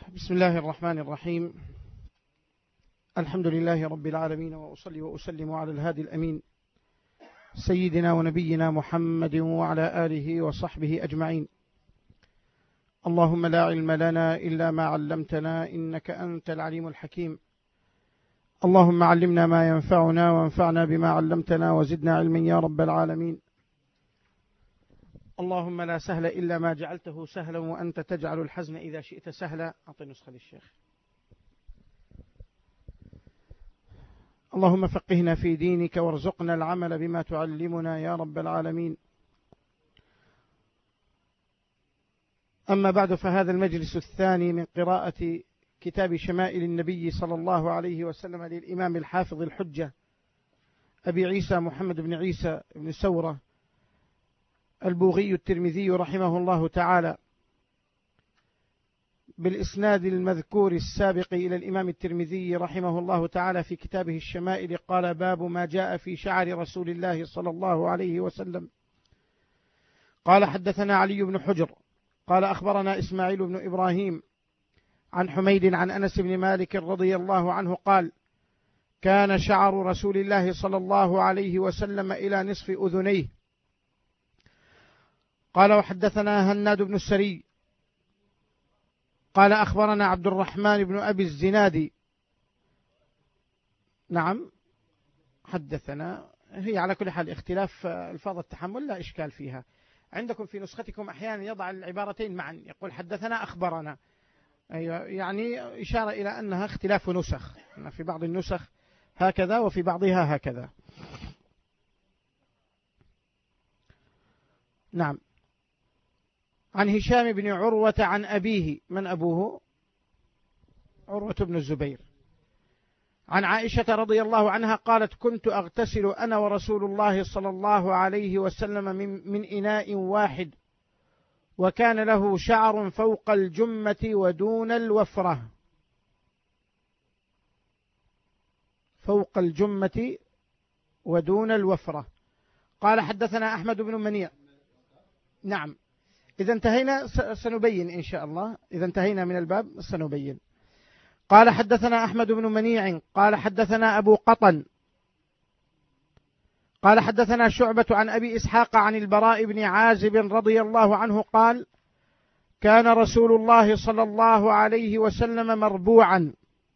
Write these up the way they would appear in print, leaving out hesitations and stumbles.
بسم الله الرحمن الرحيم. الحمد لله رب العالمين، وأصلي وأسلم على الهادي الأمين سيدنا ونبينا محمد وعلى آله وصحبه أجمعين. اللهم لا علم لنا إلا ما علمتنا، إنك أنت العليم الحكيم. اللهم علمنا ما ينفعنا وانفعنا بما علمتنا وزدنا علما يا رب العالمين. اللهم لا سهل إلا ما جعلته سهلا، وأنت تجعل الحزن إذا شئت سهلا. أعطي نسخة للشيخ. اللهم فقهنا في دينك وارزقنا العمل بما تعلمنا يا رب العالمين. أما بعد، فهذا المجلس الثاني من قراءة كتاب شمائل النبي صلى الله عليه وسلم للإمام الحافظ الحجة أبي عيسى محمد بن عيسى بن سورة البوغي الترمذي رحمه الله تعالى، بالإسناد المذكور السابق إلى الإمام الترمذي رحمه الله تعالى في كتابه الشمائل. قال: باب ما جاء في شعر رسول الله صلى الله عليه وسلم. قال: حدثنا علي بن حجر قال: أخبرنا إسماعيل بن إبراهيم عن حميد عن أنس بن مالك رضي الله عنه قال: كان شعر رسول الله صلى الله عليه وسلم إلى نصف أذنيه. قال: وحدثنا هناد بن السري قال: أخبرنا عبد الرحمن بن أبي الزناد. نعم، حدثنا. هي على كل حال اختلاف الفاظ التحمل لا إشكال فيها. عندكم في نسختكم أحيانا يضع العبارتين معا، يقول حدثنا أخبرنا، يعني إشارة إلى أنها اختلاف نسخ، في بعض النسخ هكذا وفي بعضها هكذا. نعم. عن هشام بن عروة عن أبيه. من أبوه؟ عروة بن الزبير. عن عائشة رضي الله عنها قالت: كنت أغتسل أنا ورسول الله صلى الله عليه وسلم من إناء واحد، وكان له شعر فوق الجمة ودون الوفرة. فوق الجمة ودون الوفرة. قال: حدثنا أحمد بن منيع. نعم، إذا انتهينا سنبين إن شاء الله، إذا انتهينا من الباب سنبين. قال: حدثنا أحمد بن منيع قال: حدثنا أبو قطن قال: حدثنا شعبة عن أبي إسحاق عن البراء بن عازب رضي الله عنه قال: كان رسول الله صلى الله عليه وسلم مربوعا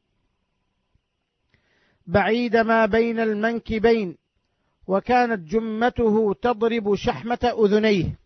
بعيد ما بين المنكبين، وكانت جمته تضرب شحمة أذنيه.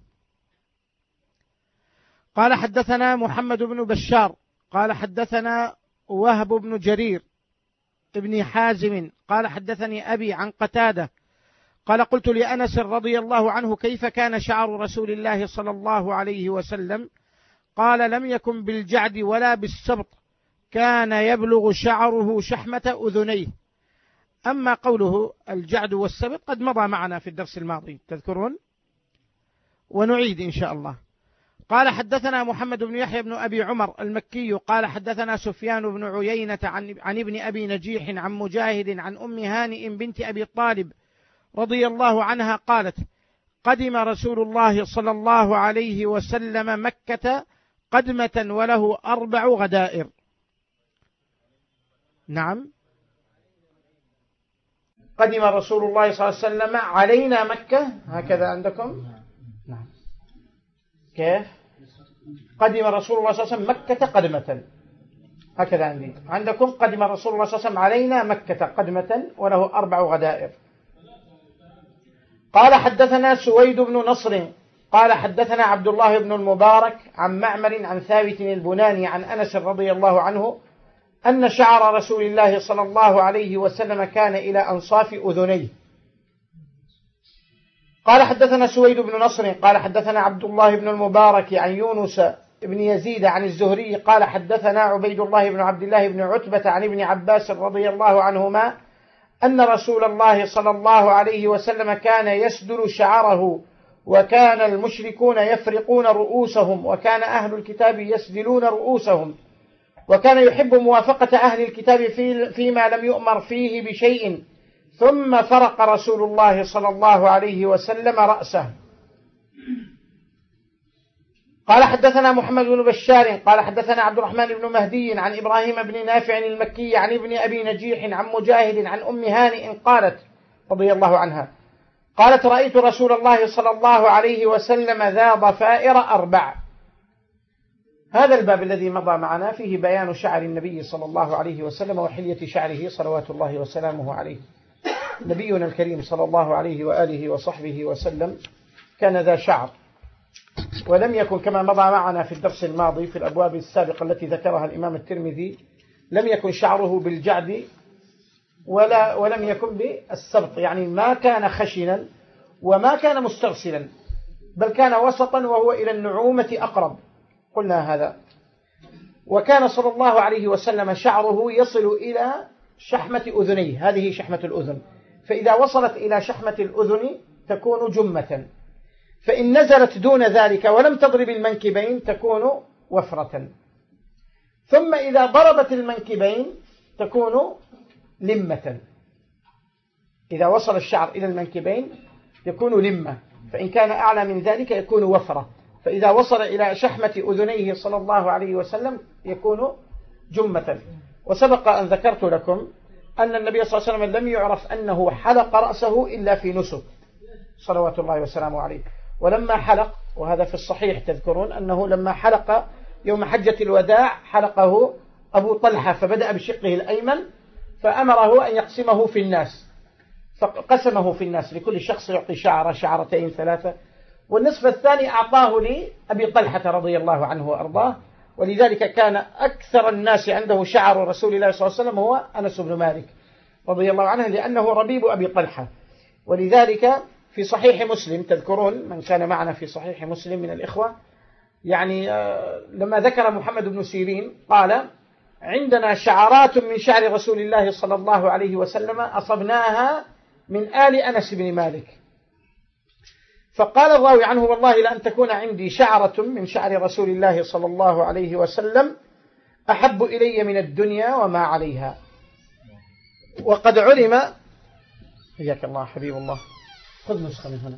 قال: حدثنا محمد بن بشار قال: حدثنا وهب بن جرير ابن حازم قال: حدثني أبي عن قتادة قال: قلت لأنس رضي الله عنه: كيف كان شعر رسول الله صلى الله عليه وسلم؟ قال: لم يكن بالجعد ولا بالسبط، كان يبلغ شعره شحمة أذنيه. أما قوله الجعد والسبط قد مضى معنا في الدرس الماضي، تذكرون؟ ونعيد إن شاء الله. قال: حدثنا محمد بن يحيى بن أبي عمر المكي قال: حدثنا سفيان بن عيينة عن ابن أبي نجيح عن مجاهد عن أم هانئ بنت أبي طالب رضي الله عنها قالت: قدم رسول الله صلى الله عليه وسلم مكة قدمة وله 4 غدائر. نعم، قدم رسول الله صلى الله عليه وسلم علينا مكة، هكذا عندكم؟ نعم. كيف؟ قدم رسول الله صلى الله عليه وسلم مكة قدمة، هكذا عندكم قدم رسول الله صلى الله عليه وسلم علينا مكة قدمة وله 4 غدائر. قال: حدثنا سويد بن نصر قال: حدثنا عبد الله بن المبارك عن معمر عن ثابت البناني عن أنس رضي الله عنه أن شعر رسول الله صلى الله عليه وسلم كان إلى أنصاف أذنيه. قال: حدثنا سويد بن نصر قال: حدثنا عبد الله بن المبارك عن يونس بن يزيد عن الزهري قال: حدثنا عبيد الله بن عبد الله بن عتبة عن ابن عباس رضي الله عنهما أن رسول الله صلى الله عليه وسلم كان يسدل شعره، وكان المشركون يفرقون رؤوسهم، وكان أهل الكتاب يسدلون رؤوسهم، وكان يحب موافقة أهل الكتاب فيما لم يؤمر فيه بشيء، ثم فرق رسول الله صلى الله عليه وسلم رأسه. قال حدثنا محمد بن بشار قال حدثنا عبد الرحمن بن مهدي عن إبراهيم بن نافع المكي عن ابن أبي نجيح عن مجاهد عن أم هانئ قالت رضي الله عنها قالت رأيت رسول الله صلى الله عليه وسلم ذا ضفائر 4. هذا الباب الذي مضى معنا فيه بيان شعر النبي صلى الله عليه وسلم وحلية شعره صلوات الله وسلامه عليه. نبينا الكريم صلى الله عليه وآله وصحبه وسلم كان ذا شعر، ولم يكن كما مضى معنا في الدرس الماضي في الأبواب السابقة التي ذكرها الإمام الترمذي، لم يكن شعره بالجعد ولم يكن بالسبط، يعني ما كان خشنا وما كان مسترسلا، بل كان وسطا وهو إلى النعومة أقرب، قلنا هذا. وكان صلى الله عليه وسلم شعره يصل إلى شحمة أذنيه، هذه شحمة الأذن، فإذا وصلت إلى شحمة الأذن تكون جمة، فإن نزلت دون ذلك ولم تضرب المنكبين تكون وفرة، ثم إذا ضربت المنكبين تكون لمة. إذا وصل الشعر إلى المنكبين يكون لمة، فإن كان أعلى من ذلك يكون وفرة، فإذا وصل إلى شحمة أذنيه صلى الله عليه وسلم يكون جمة. وسبق أن ذكرت لكم أن النبي صلى الله عليه وسلم لم يعرف أنه حلق رأسه إلا في نسك صلوات الله وسلامه عليه. ولما حلق، وهذا في الصحيح تذكرون أنه لما حلق يوم حجة الوداع حلقه أبو طلحة، فبدأ بشقه الأيمن فأمره أن يقسمه في الناس، فقسمه في الناس، لكل شخص يعطي شعرة شعرتين ثلاثة، والنصف الثاني أعطاه لأبي طلحة رضي الله عنه وأرضاه. ولذلك كان أكثر الناس عنده شعر رسول الله صلى الله عليه وسلم هو أنس بن مالك رضي الله عنه، لأنه ربيب أبي طلحة. ولذلك في صحيح مسلم تذكرون من كان معنا في صحيح مسلم من الإخوة، يعني لما ذكر محمد بن سيرين قال عندنا شعرات من شعر رسول الله صلى الله عليه وسلم أصبناها من آل أنس بن مالك، فقال الراوي عنه والله لأن تكون عندي شعرة من شعر رسول الله صلى الله عليه وسلم أحب إلي من الدنيا وما عليها. وقد علم، حياك الله حبيب الله، خذ نسخة من هنا.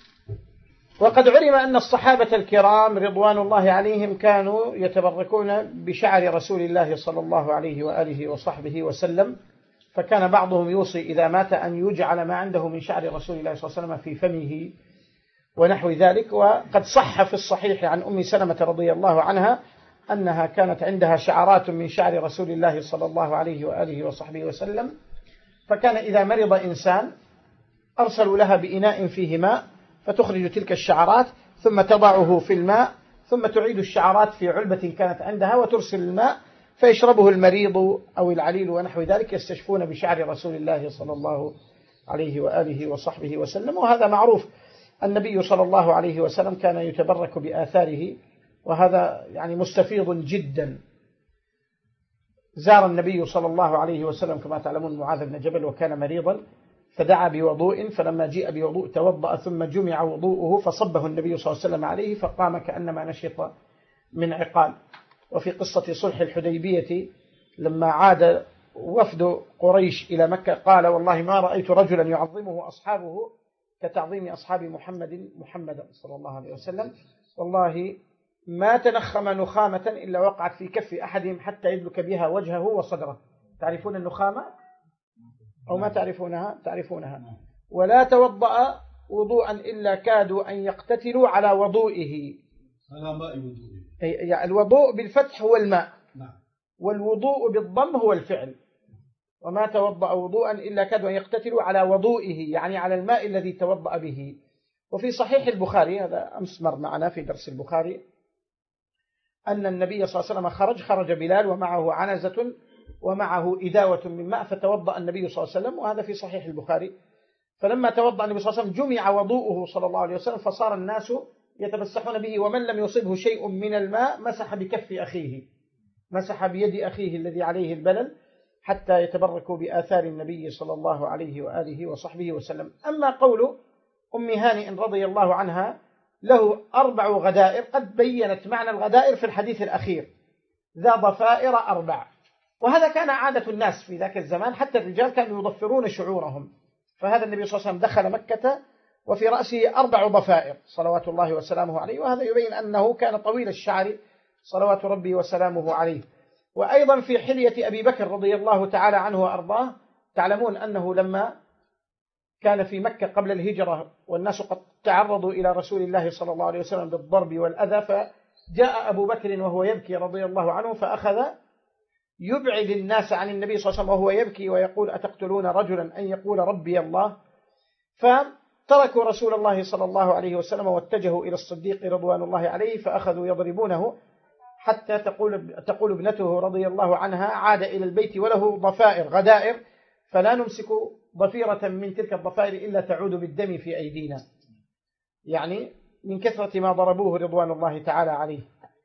وقد علم أن الصحابة الكرام رضوان الله عليهم كانوا يتبركون بشعر رسول الله صلى الله عليه وآله وصحبه وسلم، فكان بعضهم يوصي إذا مات أن يجعل ما عنده من شعر رسول الله صلى الله عليه وسلم في فمه ونحو ذلك. وقد صح في الصحيح عن أم سلمة رضي الله عنها أنها كانت عندها شعرات من شعر رسول الله صلى الله عليه وآله وصحبه وسلم، فكان إذا مرض إنسان أرسلوا لها بإناء فيه ماء فتخرج تلك الشعرات ثم تضعه في الماء، ثم تعيد الشعرات في علبة كانت عندها وترسل الماء فيشربه المريض أو العليل ونحو ذلك، يستشفون بشعر رسول الله صلى الله عليه وآله وصحبه وسلم. وهذا معروف، النبي صلى الله عليه وسلم كان يتبرك بآثاره، وهذا يعني مستفيض جدا. زار النبي صلى الله عليه وسلم كما تعلمون معاذ بن جبل وكان مريضا، فدعا بوضوء، فلما جيء بوضوء توضأ ثم جمع وضوءه فصبه النبي صلى الله عليه وسلم عليه فقام كأنما نشط من عقال. وفي قصة صلح الحديبية لما عاد وفد قريش إلى مكة قال والله ما رأيت رجلا يعظمه أصحابه كتعظيم أصحاب محمد صلى الله عليه وسلم، والله ما تنخم نخامة إلا وقعت في كف أحدهم حتى يدلك بها وجهه وصدره. تعرفون النخامة أو ما تعرفونها؟ تعرفونها. ولا توضأ وضوءا إلا كادوا أن يقتتلوا على وضوئه. على ماء وضوئه. يعني الوضوء بالفتح هو الماء، والوضوء بالضم هو الفعل. وما توضأ وضوءا إلا كادوا أن يقتتلوا على وضوئه، يعني على الماء الذي توضأ به. وفي صحيح البخاري، هذا أمس مر معنا في درس البخاري، أن النبي صلى الله عليه وسلم خرج بلال ومعه عنزة ومعه إداوة من ماء، فتوضأ النبي صلى الله عليه وسلم، وهذا في صحيح البخاري. فلما توضأ النبي صلى الله عليه وسلم جمع وضوءه صلى الله عليه وسلم، فصار الناس يتمسحون به، ومن لم يصبه شيء من الماء مسح بكف أخيه، مسح بيد أخيه الذي عليه البلل، حتى يتبركوا بآثار النبي صلى الله عليه وآله وصحبه وسلم. أما قول أم هانئ رضي الله عنها له 4 غدائر، قد بينت معنى الغدائر في الحديث الأخير، ذا ضفائر 4. وهذا كان عادة الناس في ذاك الزمان، حتى الرجال كانوا يضفرون شعورهم. فهذا النبي صلى الله عليه وسلم دخل مكة وفي رأسه 4 ضفائر صلوات الله وسلامه عليه، وهذا يبين أنه كان طويل الشعر صلوات ربي وسلامه عليه. وأيضا في حلية أبي بكر رضي الله تعالى عنه وأرضاه، تعلمون أنه لما كان في مكة قبل الهجرة والناس قد تعرضوا إلى رسول الله صلى الله عليه وسلم بالضرب والأذى، فجاء أبو بكر وهو يبكي رضي الله عنه، فأخذ يبعد الناس عن النبي صلى الله عليه وسلم وهو يبكي ويقول: أتقتلون رجلا أن يقول ربي الله؟ فتركوا رسول الله صلى الله عليه وسلم واتجهوا إلى الصديق رضوان الله عليه، فأخذوا يضربونه حتى تقول ابنته رضي الله عنها: عاد إلى البيت وله ضفائر غدائر، فلا نمسك ضفيرة من تلك الضفائر إلا تعود بالدم في أيدينا، يعني من كثرة ما ضربوه رضوان الله تعالى عليه.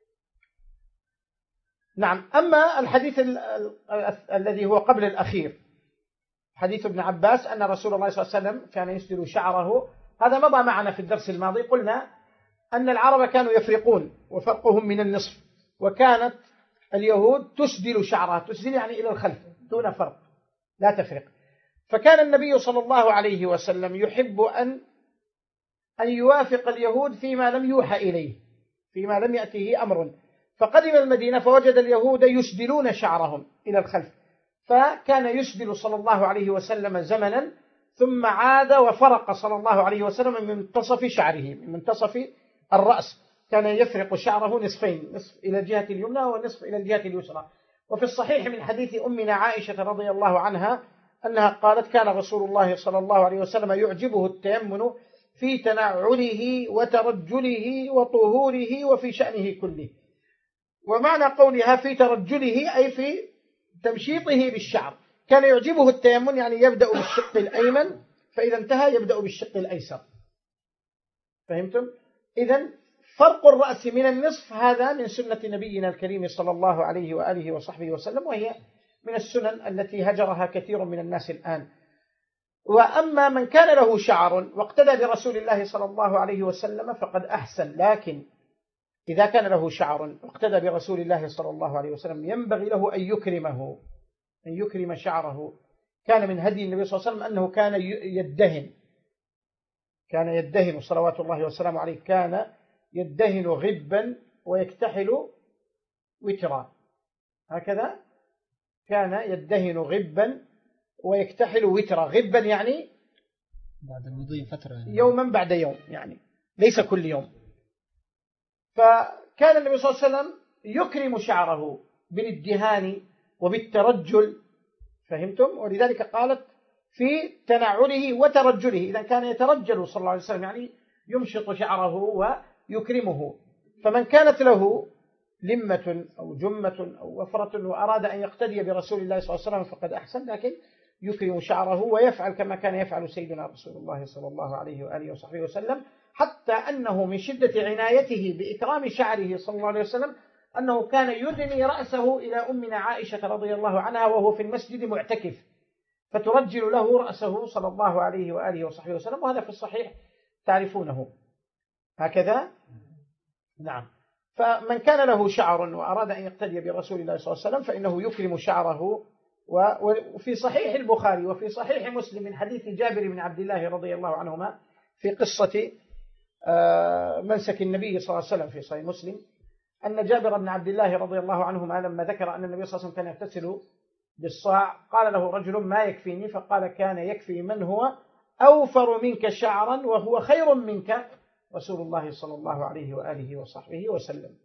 نعم. أما الحديث الذي هو قبل الأخير، حديث ابن عباس أن رسول الله صلى الله عليه وسلم كان يسدل شعره، هذا مضى معنا في الدرس الماضي. قلنا أن العرب كانوا يفرقون وفرقهم من النصف، وكانت اليهود تسدل شعرها، تسدل يعني إلى الخلف دون فرق، لا تفرق. فكان النبي صلى الله عليه وسلم يحب أن يوافق اليهود فيما لم يوحى إليه، فيما لم يأته أمر. فقدم المدينة فوجد اليهود يسدلون شعرهم إلى الخلف، فكان يسدل صلى الله عليه وسلم زمنا، ثم عاد وفرق صلى الله عليه وسلم من منتصف شعره، من منتصف الرأس، كان يفرق شعره نصفين، نصف إلى الجهة اليمنى ونصف إلى الجهة اليسرى. وفي الصحيح من حديث أمنا عائشة رضي الله عنها أنها قالت: كان رسول الله صلى الله عليه وسلم يعجبه التيمن في تنعله وترجله وطهوره وفي شأنه كله. ومعنى قولها في ترجله أي في تمشيطه بالشعر، كان يعجبه التيمن يعني يبدأ بالشق الأيمن، فإذا انتهى يبدأ بالشق الأيسر. فهمتم؟ إذن فرق الرأس من النصف هذا من سنة نبينا الكريم صلى الله عليه وآله وصحبه وسلم، وهي من السنن التي هجرها كثير من الناس الآن. وأما من كان له شعر واقتدى برسول الله صلى الله عليه وسلم فقد أحسن، لكن إذا كان له شعر واقتدى برسول الله صلى الله عليه وسلم ينبغي له أن يكرمه، أن يكرم شعره. كان من هدي النبي صلى الله عليه وسلم أنه كان يدهن صلوات الله وسلامه عليه، كان يدهن غبا ويكتحل وترا، هكذا كان يدهن غبا ويكتحل وترا. غبا يعني بعد مضي فترة، يعني يوما بعد يوم، يعني ليس كل يوم. فكان النبي صلى الله عليه وسلم يكرم شعره بالادهان وبالترجل، فهمتم؟ ولذلك قالت في تنعله وترجله، إذا كان يترجل صلى الله عليه وسلم يعني يمشط شعره ويكرمه. فمن كانت له لمة أو جمة أو وفرة وأراد أن يقتدي برسول الله صلى الله عليه وسلم فقد أحسن، لكن يكرم شعره ويفعل كما كان يفعل سيدنا رسول الله صلى الله عليه وآله وصحبه وسلم، حتى أنه من شدة عنايته بإكرام شعره صلى الله عليه وسلم أنه كان يدني رأسه إلى أمنا عائشة رضي الله عنها وهو في المسجد معتكف، فترجل له رأسه صلى الله عليه وآله وصحبه وسلم، وهذا في الصحيح تعرفونه هكذا. نعم. فمن كان له شعر وأراد أن يقتدي برسول الله صلى الله عليه وسلم فإنه يكرم شعره. وفي صحيح البخاري وفي صحيح مسلم من حديث جابر بن عبد الله رضي الله عنهما في قصة منسك النبي صلى الله عليه وسلم في صحيح مسلم، أن جابر بن عبد الله رضي الله عنهما لما ذكر أن النبي صلى الله عليه وسلم كان يغتسل بالصاع قال له رجل: ما يكفيني؟ فقال: كان يكفي من هو أوفر منك شعرا وهو خير منك رسول الله صلى الله عليه وآله وصحبه وسلم.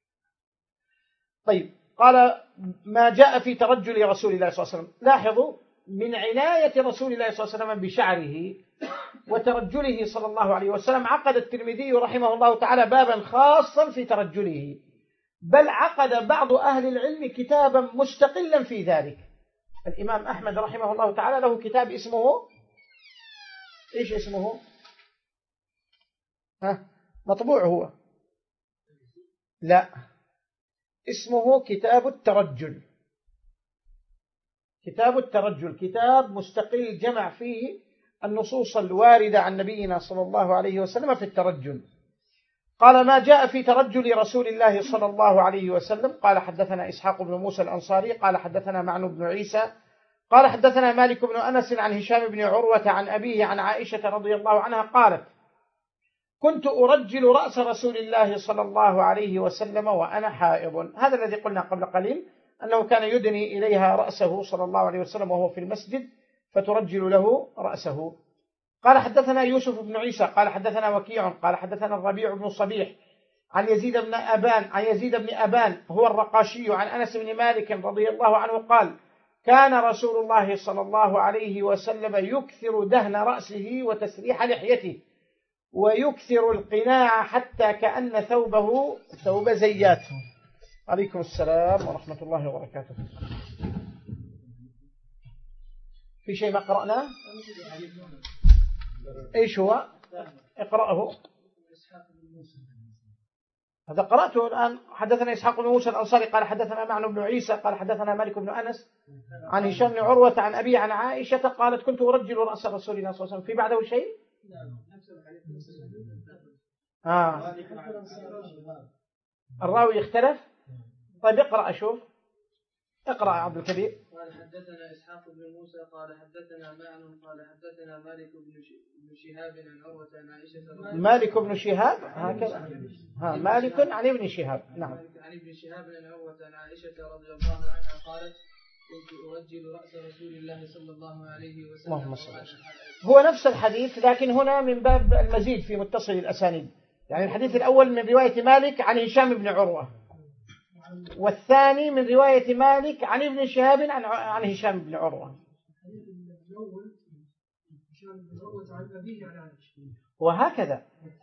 طيب، قال: ما جاء في ترجل رسول الله صلى الله عليه وسلم. لاحظوا من عناية رسول الله صلى الله عليه وسلم بشعره وترجله صلى الله عليه وسلم عقد الترمذي رحمه الله تعالى بابا خاصا في ترجله، بل عقد بعض أهل العلم كتابا مستقلا في ذلك. الإمام أحمد رحمه الله تعالى له كتاب اسمه إيش اسمه؟ مطبوع هو؟ لا، اسمه كتاب الترجل. كتاب الترجل كتاب مستقل جمع فيه النصوص الواردة عن نبينا صلى الله عليه وسلم في الترجل. قال: ما جاء في ترجل رسول الله صلى الله عليه وسلم. قال: حدثنا إسحاق بن موسى الأنصاري قال: حدثنا معن بن عيسى قال: حدثنا مالك بن أنس عن هشام بن عروة عن أبيه عن عائشة رضي الله عنها قالت: كنت أرجل رأس رسول الله صلى الله عليه وسلم وأنا حائض. هذا الذي قلنا قبل قليل أنه كان يدني إليها رأسه صلى الله عليه وسلم وهو في المسجد فترجل له رأسه. قال حدثنا يوسف بن عيسى قال حدثنا وكيع قال حدثنا الربيع بن صبيح عن يزيد بن أبان هو الرقاشي عن أنس بن مالك رضي الله عنه قال كان رسول الله صلى الله عليه وسلم يكثر دهن رأسه وتسريح لحيته ويكثر القناع حتى كأن ثوبه ثوب زيات. عليكم السلام ورحمة الله وبركاته. في شيء ما قرأناه؟ إيش هو؟ اقرأه. هذا قرأته الآن. حدثنا إسحاق بن موسى الأنصاري قال حدثنا معن بن عيسى قال حدثنا مالك بن أنس عن هشام بن عروة عن أبي عن عائشة قالت كنت أرجل رأس رسول الله صلى الله عليه وسلم. في بعده شيء؟ الراوي يختلف. طيب اقرأ أشوف. اقرأ عبد الكبير. قال حدثنا إسحاق بن موسى قال حدثنا معن قال حدثنا مالك بن شهاب عن عروة عن عائشة. مالك بن شهاب هكذا. مالك عن ابن شهاب. نعم. عن ابن شهاب عن عروة عن عائشة رضي الله عنها قالت كنت أرجل رأس رسول الله صلى الله عليه وسلم. اللهم صل وسلم. هو نفس الحديث لكن هنا من باب المزيد في متصل الأسانيد. يعني الحديث الأول من رواية مالك عن هشام بن عروة والثاني من رواية مالك عن ابن شهاب عن هشام بن عروة. وهكذا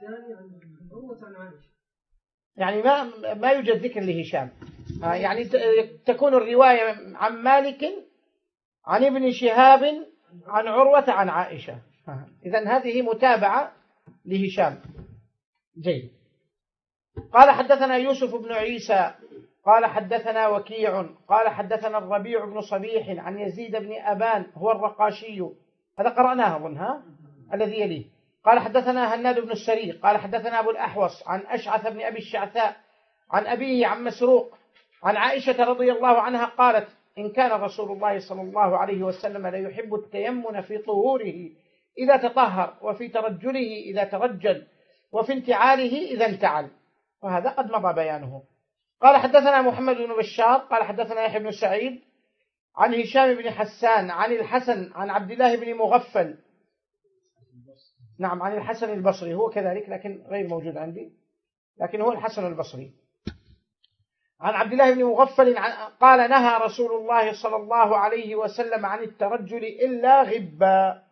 يعني ما يوجد ذكر لهشام. يعني تكون الرواية عن مالك عن ابن شهاب عن عروة عن عائشة. إذن هذه متابعة لهشام. جيد. قال حدثنا يوسف بن عيسى قال حدثنا وكيع قال حدثنا الربيع بن صبيح عن يزيد بن أبان هو الرقاشي. هذا قرأناه أظن الذي يليه. قال حدثنا هناد بن السري قال حدثنا أبو الأحوص عن أشعث بن أبي الشعثاء عن أبيه عن مسروق عن عائشة رضي الله عنها قالت إن كان رسول الله صلى الله عليه وسلم لا يحب التيمن في طهوره إذا تطهر وفي ترجله إذا ترجل وفي انتعاله إذا انتعل. وهذا قد مضى بيانه. قال حدثنا محمد بن بشار قال حدثنا يحيى بن سعيد عن هشام بن حسان عن الحسن عن عبد الله بن مغفل. نعم عن الحسن البصري هو كذلك لكن غير موجود عندي لكن هو الحسن البصري. عن عبد الله بن مغفل قال نهى رسول الله صلى الله عليه وسلم عن الترجل إلا غبا.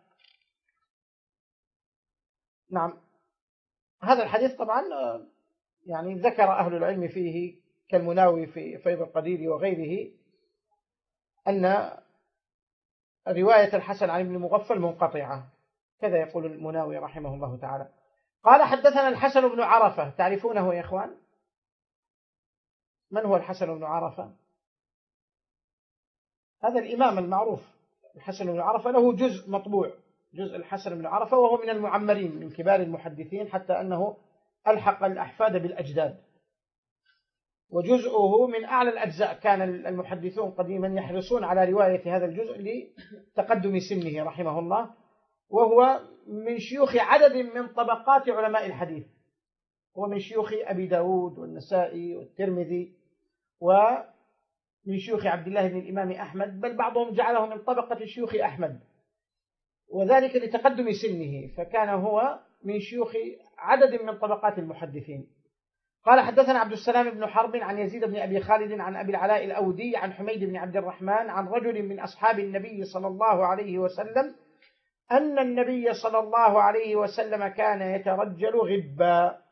نعم. هذا الحديث طبعا يعني ذكر أهل العلم فيه كالمناوي في فيض القدير وغيره أن رواية الحسن عن ابن مغفل منقطعة كذا يقول المناوي رحمه الله تعالى. قال حدثنا الحسن بن عرفة. تعرفونه يا إخوان؟ من هو الحسن بن عرفة؟ هذا الإمام المعروف الحسن بن عرفة. له جزء مطبوع جزء الحسن بن عرفة وهو من المعمرين من كبار المحدثين حتى أنه ألحق الأحفاد بالأجداد وجزءه من أعلى الأجزاء. كان المحدثون قديما يحرصون على رواية هذا الجزء لتقدم سنه رحمه الله. وهو من شيوخ عدد من طبقات علماء الحديث. هو من شيوخ أبي داود والنسائي والترمذي ومن شيوخ عبد الله بن الإمام أحمد بل بعضهم جعله من طبقة شيوخ أحمد وذلك لتقدم سنه فكان هو من شيوخ عدد من طبقات المحدثين. قال حدثنا عبد السلام بن حرب عن يزيد بن أبي خالد عن أبي العلاء الأودي عن حميد بن عبد الرحمن عن رجل من أصحاب النبي صلى الله عليه وسلم أن النبي صلى الله عليه وسلم كان يترجل غبا.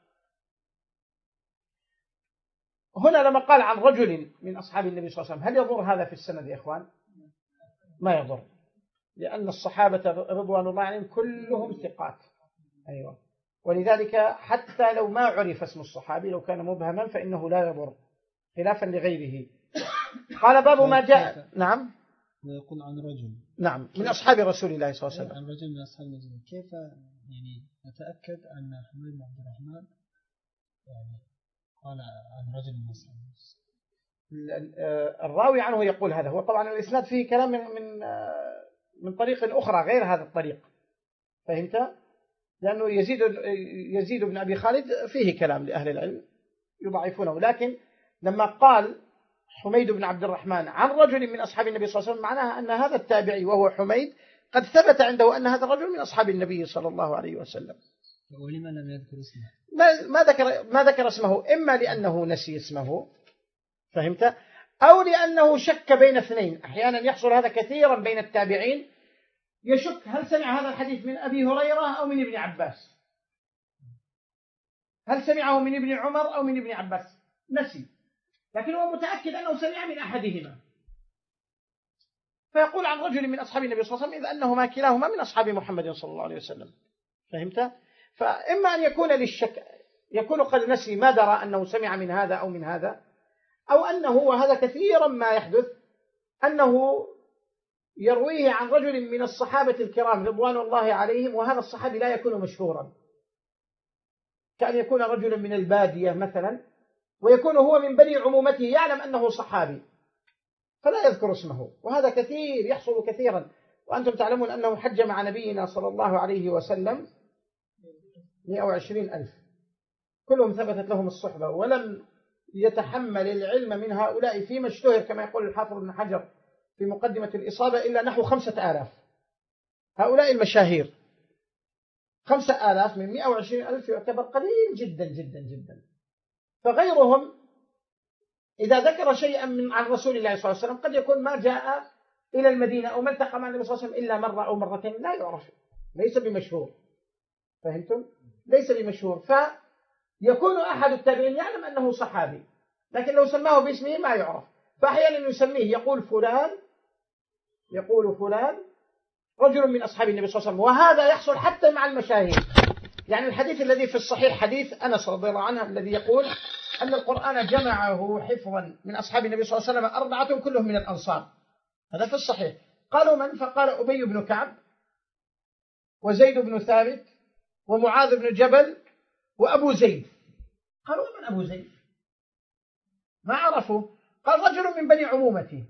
هنا لما قال عن رجل من أصحاب النبي صلى الله عليه وسلم هل يضر هذا في السند يا إخوان؟ ما يضر لأن الصحابة رضوان الله عليهم كلهم ثقات. أيوة. ولذلك حتى لو ما عرف اسم الصحابي لو كان مبهما فإنه لا يضر خلافا لغيره. قال باب ما جاء. نعم. ويقول عن رجل. نعم من أصحاب رسول الله صلى الله عليه وسلم. عن رجل من أصحاب النبي. كيف يعني نتأكد أن حميد بن عبد الرحمن يعني قال عن رجل من أصحاب الراوي عنه يقول هذا. هو طبعا الإسناد فيه كلام من طريق أخرى غير هذا الطريق. فهمت؟ لأنه يزيد بن أبي خالد فيه كلام لأهل العلم يضعفونه، لكن لما قال حميد بن عبد الرحمن عن رجل من أصحاب النبي صلى الله عليه وسلم معناها أن هذا التابعي وهو حميد قد ثبت عنده أن هذا الرجل من أصحاب النبي صلى الله عليه وسلم. ولما لم يذكر اسمه؟ ما ذكر اسمه، إما لأنه نسي اسمه، فهمت، أو لأنه شك بين اثنين. أحيانا يحصل هذا كثيرا بين التابعين، يشك هل سمع هذا الحديث من أبي هريرة أو من ابن عباس، هل سمعه من ابن عمر أو من ابن عباس، نسي، لكن هو متأكد أنه سمع من أحدهما، فيقول عن رجل من أصحاب النبي صلى الله عليه وسلم إذ أنهما كلاهما من أصحاب محمد صلى الله عليه وسلم. فهمت؟ فإما أن يكون للشك، يكون قد نسي ما درى أنه سمع من هذا أو من هذا، أو أنه، وهذا كثيرا ما يحدث، أنه يرويه عن رجل من الصحابة الكرام رضوان الله عليهم، وهذا الصحابي لا يكون مشهورا، كأن يكون رجلا من البادية مثلا، ويكون هو من بني عمومته، يعلم أنه صحابي فلا يذكر اسمه، وهذا كثير يحصل كثيرا. وأنتم تعلمون أنه حج مع نبينا صلى الله عليه وسلم 120,000 كلهم ثبتت لهم الصحبة، ولم يتحمل العلم من هؤلاء فيما اشتهر كما يقول الحافظ ابن حجر في مقدمة الإصابة إلا نحو 5,000. هؤلاء المشاهير 5,000 من 120,000 يعتبر قليل جدا جدا جدا. فغيرهم إذا ذكر شيئا عن رسول الله صلى الله عليه وسلم قد يكون ما جاء إلى المدينة أو ما التقى مع النبي صلى الله عليه وسلم إلا مرة أو مرتين، لا يعرف، ليس بمشهور. فهمتم؟ ليس بمشهور، فيكون أحد التابعين يعلم أنه صحابي، لكن لو سماه باسمه ما يعرف. فأحيانا يسميه يقول فلان رجل من أصحاب النبي صلى الله عليه وسلم، وهذا يحصل حتى مع المشاهير. يعني الحديث الذي في الصحيح حديث أنس رضي الله عنه الذي يقول أن القرآن جمعه حفظا من أصحاب النبي صلى الله عليه وسلم 4 كلهم من الأنصار، هذا في الصحيح. قالوا من؟ فقال أبي بن كعب وزيد بن ثابت ومعاذ بن جبل وأبو زيد. قالوا من أبو زيد؟ ما عرفوا. قال رجل من بني عمومتي.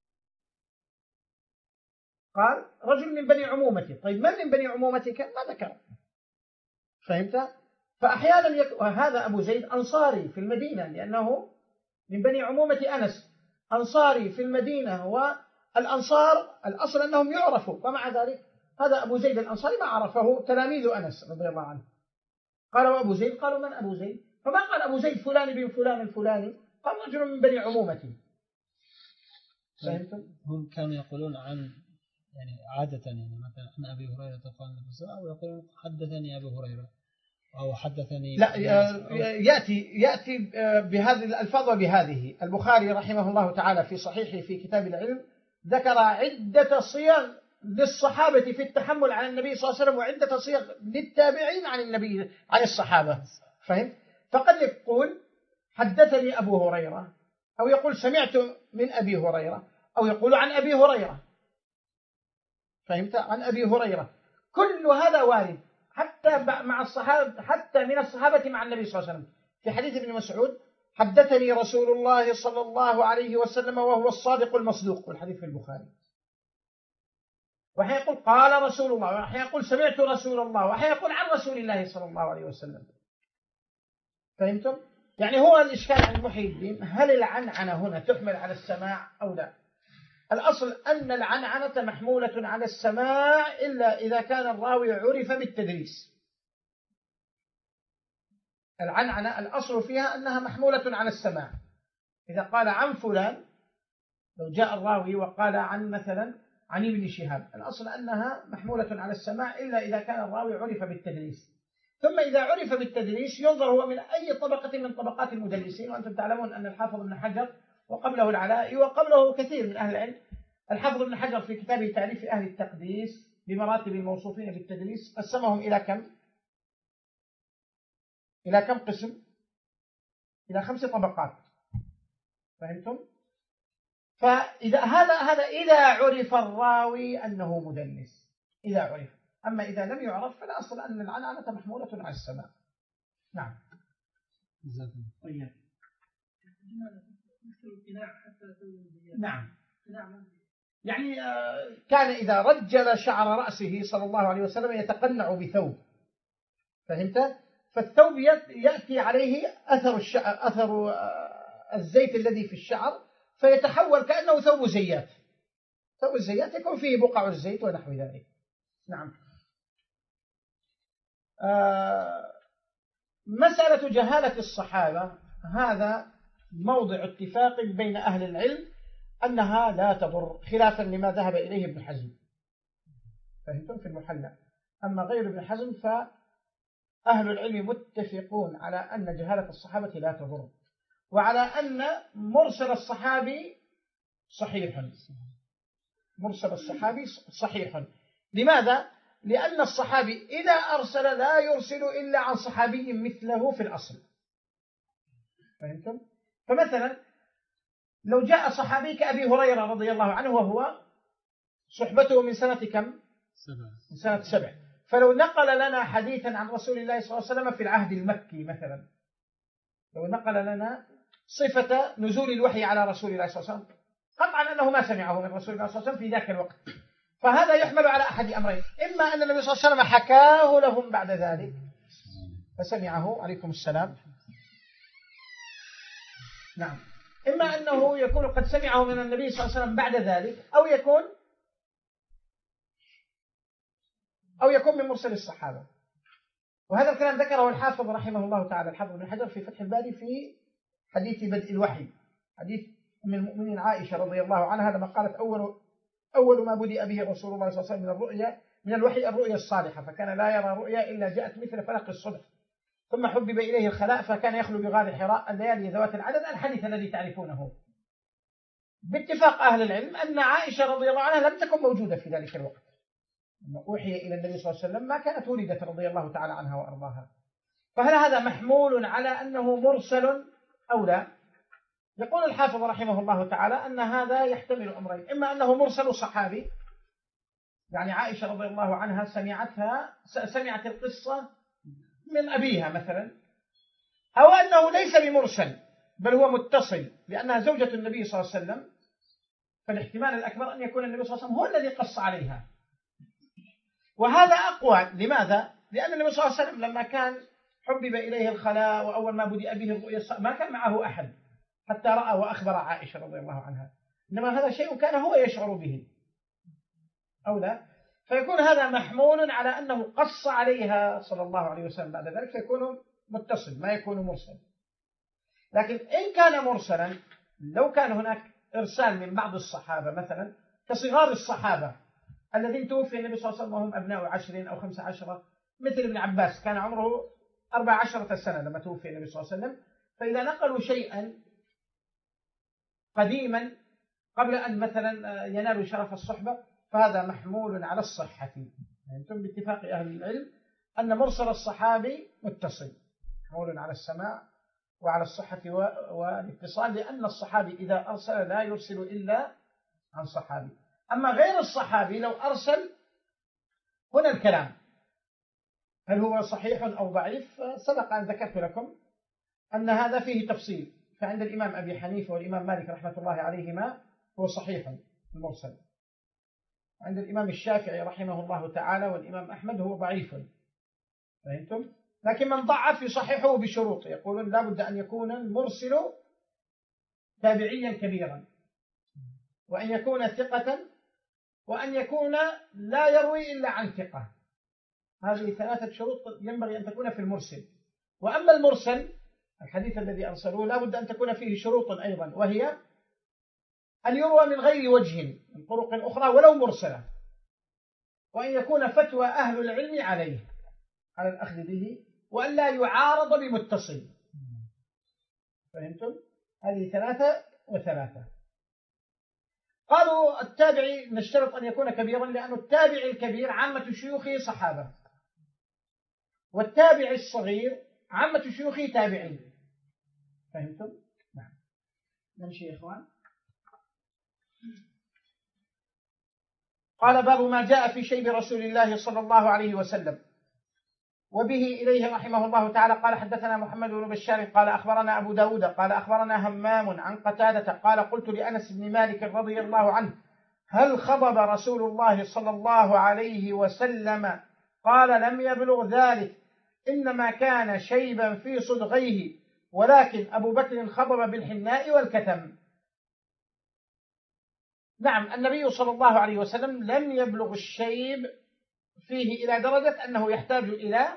قال رجل من بني عمومتي. طيب من بني عمومتك؟ ما ذكر. فهمت؟ فأحيانا هذا أبو زيد أنصاري في المدينة لأنه من بني عمومة أنس، أنصاري في المدينة، والأنصار الأصل أنهم يعرفوا، ومع ذلك هذا أبو زيد الأنصاري ما عرفه تلاميذ أنس رضي الله عنه. قالوا أبو زيد، قالوا من أبو زيد؟ فما قال أبو زيد فلان بن فلان الفلاني، قال رجل من بني عمومتي. فهمتم؟ هم كانوا يقولون عن يعني عادة يعني مثلا عن أبي هريرة قال النبي صلى الله عليه وسلم، أو يقولون حدثني أبو هريرة أو حدثني. لا، يأتي بهذه الألفاظ وبهذه. البخاري رحمه الله تعالى في صحيحه في كتاب العلم ذكر عدة صيغ للصحابة في التحمل عن النبي صلى الله عليه وسلم، وعدة صيغ للتابعين عن النبي عن الصحابة. فهم؟ فقد يقول حدثني أبو هريرة، أو يقول سمعت من أبي هريرة، أو يقول عن أبي هريرة. فهمت؟ عن أبي هريرة. كل هذا وارد حتى مع الصحابة، حتى من الصحابة مع النبي صلى الله عليه وسلم. في حديث ابن مسعود حدثني رسول الله صلى الله عليه وسلم وهو الصادق المصدوق، والحديث في البخاري. وحين يقول قال رسول الله، وحين يقول سمعت رسول الله، وحين يقول عن رسول الله صلى الله عليه وسلم. فهمتم؟ يعني هو الإشكال عن محي الدين، هل العنعنة هنا تحمل على السماع أو لا؟ الأصل أن العنعنة محمولة على السماع إلا إذا كان الراوي عرف بالتدريس. العنعنة الأصل فيها أنها محمولة على السماع. إذا قال عن فلان، لو جاء الراوي وقال عن مثلا عن ابن شهاب، الأصل أنها محمولة على السماع إلا إذا كان الراوي عرف بالتدريس. ثم إذا عرف بالتدريس ينظر هو من أي طبقة من طبقات المدلسين. وأنتم تعلمون أن الحافظ ابن حجر وقبله العلائي وقبله كثير من أهل العلم، الحافظ ابن حجر في كتابه تعريف أهل التقديس بمراتب الموصوفين بالتدليس قسمهم إلى كم؟ إلى كم قسم؟ إلى 5 طبقات. فهمتم؟ فإذا هذا إذا عرف الراوي أنه مدلس، إذا عرف. أما إذا لم يعرف فالأصل أن العنعنة محمولة على السماع. نعم. طيب. نعم. يعني كان إذا رجل شعر رأسه صلى الله عليه وسلم يتقنع بثوب، فهمت؟ فالثوب يأتي عليه أثر الزيت الذي في الشعر، فيتحول كأنه ثوب زيات. ثوب الزيات يكون فيه بقع الزيت ونحو ذلك. نعم. مسألة جهالة الصحابة هذا موضع اتفاق بين أهل العلم أنها لا تضر، خلافا لما ذهب إليه ابن حزم. فهمتم؟ في المحلى. أما غير ابن حزم فأهل العلم متفقون على أن جهالة الصحابة لا تضر، وعلى أن مرسل الصحابي صحيح. مرسل الصحابي صحيح. لماذا؟ لأن الصحابي إذا أرسل لا يرسل إلا عن صحابي مثله في الأصل. فهمتم؟ فمثلا لو جاء صحابي كأبي هريرة رضي الله عنه وهو صحبته من سنة كم؟ من سنة 7. فلو نقل لنا حديثا عن رسول الله صلى الله عليه وسلم في العهد المكي مثلا، لو نقل لنا صفة نزول الوحي على رسول الله صلى الله عليه وسلم، قطعا أنه ما سمعه من رسول الله صلى الله عليه وسلم في ذاك الوقت. فهذا يحمل على أحد أمرين: إما أن النبي صلى الله عليه وسلم حكاه لهم بعد ذلك فسمعه، عليكم السلام، نعم، إما أنه يكون قد سمعه من النبي صلى الله عليه وسلم بعد ذلك، أو يكون من مرسل الصحابة. وهذا الكلام ذكره الحافظ رحمه الله تعالى، الحافظ بن حجر في فتح الباري في حديث بدء الوحي، حديث أم المؤمنين عائشة رضي الله عنها لما قالت أول ما بدأ به رسول الله صلى الله عليه وسلم من الوحي الرؤيا الصالحة، فكان لا يرى رؤيا إلا جاءت مثل فلق الصبح، ثم حبب إليه الخلاء فكان يخلو بغار حراء الليالي ذوات العدد، الحديث الذي تعرفونه. باتفاق أهل العلم أن عائشة رضي الله عنها لم تكن موجودة في ذلك الوقت لما أوحي إلى النبي صلى الله عليه وسلم، ما كانت ولدت رضي الله تعالى عنها وأرضاها. فهل هذا محمول على أنه مرسل أو لا؟ يقول الحافظ رحمه الله تعالى أن هذا يحتمل أمرين: إما أنه مرسل صحابي، يعني عائشة رضي الله عنها سمعت القصة من أبيها مثلا، أو أنه ليس بمرسل بل هو متصل لأنها زوجة النبي صلى الله عليه وسلم، فالاحتمال الأكبر أن يكون النبي صلى الله عليه وسلم هو الذي قص عليها. وهذا أقوى. لماذا؟ لأن النبي صلى الله عليه وسلم لما كان حبب إليه الخلاء وأول ما بدأ به الرؤيا ما كان معه أحد حتى رأى وأخبر عائشة رضي الله عنها، إنما هذا شيء كان هو يشعر به أو لا، فيكون هذا محمول على أنه قص عليها صلى الله عليه وسلم بعد ذلك، فيكون متصل ما يكون مرسل. لكن إن كان مرسلا، لو كان هناك إرسال من بعض الصحابة مثلا كصغار الصحابة الذين توفي النبي صلى الله عليه وسلم وهم أبناء 10 أو 15، مثل ابن عباس كان عمره 14 سنة لما توفي النبي صلى الله عليه وسلم، فإذا نقلوا شيئا قديما قبل أن مثلا ينالوا شرف الصحبة فهذا محمول على الصحة. أنتم باتفاق أهل العلم أن مرسل الصحابي متصل، محمول على السماع وعلى الصحة والاتصال، لأن الصحابي إذا أرسل لا يرسل إلا عن صحابي. أما غير الصحابي لو أرسل، هنا الكلام هل هو صحيح أو ضعيف؟ سبق أن ذكرت لكم أن هذا فيه تفصيل، فعند الإمام أبي حنيفة والإمام مالك رحمة الله عليهما هو صحيح المرسل، عند الإمام الشافعي رحمه الله تعالى والإمام أحمد هو ضعيف. فهمتم؟ لكن من ضعف يصححه بشروط، يقولون لا بد أن يكون المرسل تابعيا كبيرا، وأن يكون ثقة، وأن يكون لا يروي إلا عن ثقة. هذه 3 شروط ينبغي أن تكون في المرسل. وأما المرسل الحديث الذي أرسلوه لا بد أن تكون فيه شروط أيضا، وهي أن يروى من غير وجه من طرق أخرى ولو مرسلة، وأن يكون فتوى أهل العلم عليه على الأخذ به، وأن لا يعارض بمتصل. فهمتم؟ هذه 3 و3. قالوا التابعي نشترط أن يكون كبيرا، لأن التابع الكبير عامة شيوخه صحابة، والتابع الصغير عامة شيوخه تابعين. فهمتم؟ نعم. نمشي يا إخوان. قال: باب ما جاء في شيب رسول الله صلى الله عليه وسلم. وبه إليه رحمه الله تعالى قال: حدثنا محمد بن بشار قال أخبرنا أبو داود قال أخبرنا همام عن قتادة قال: قلت لأنس بن مالك رضي الله عنه: هل خضب رسول الله صلى الله عليه وسلم؟ قال: لم يبلغ ذلك. إنما كان شيبا في صدغيه ولكن أبو بكر خضب بالحناء والكتم. نعم، النبي صلى الله عليه وسلم لم يبلغ الشيب فيه إلى درجة أنه يحتاج إلى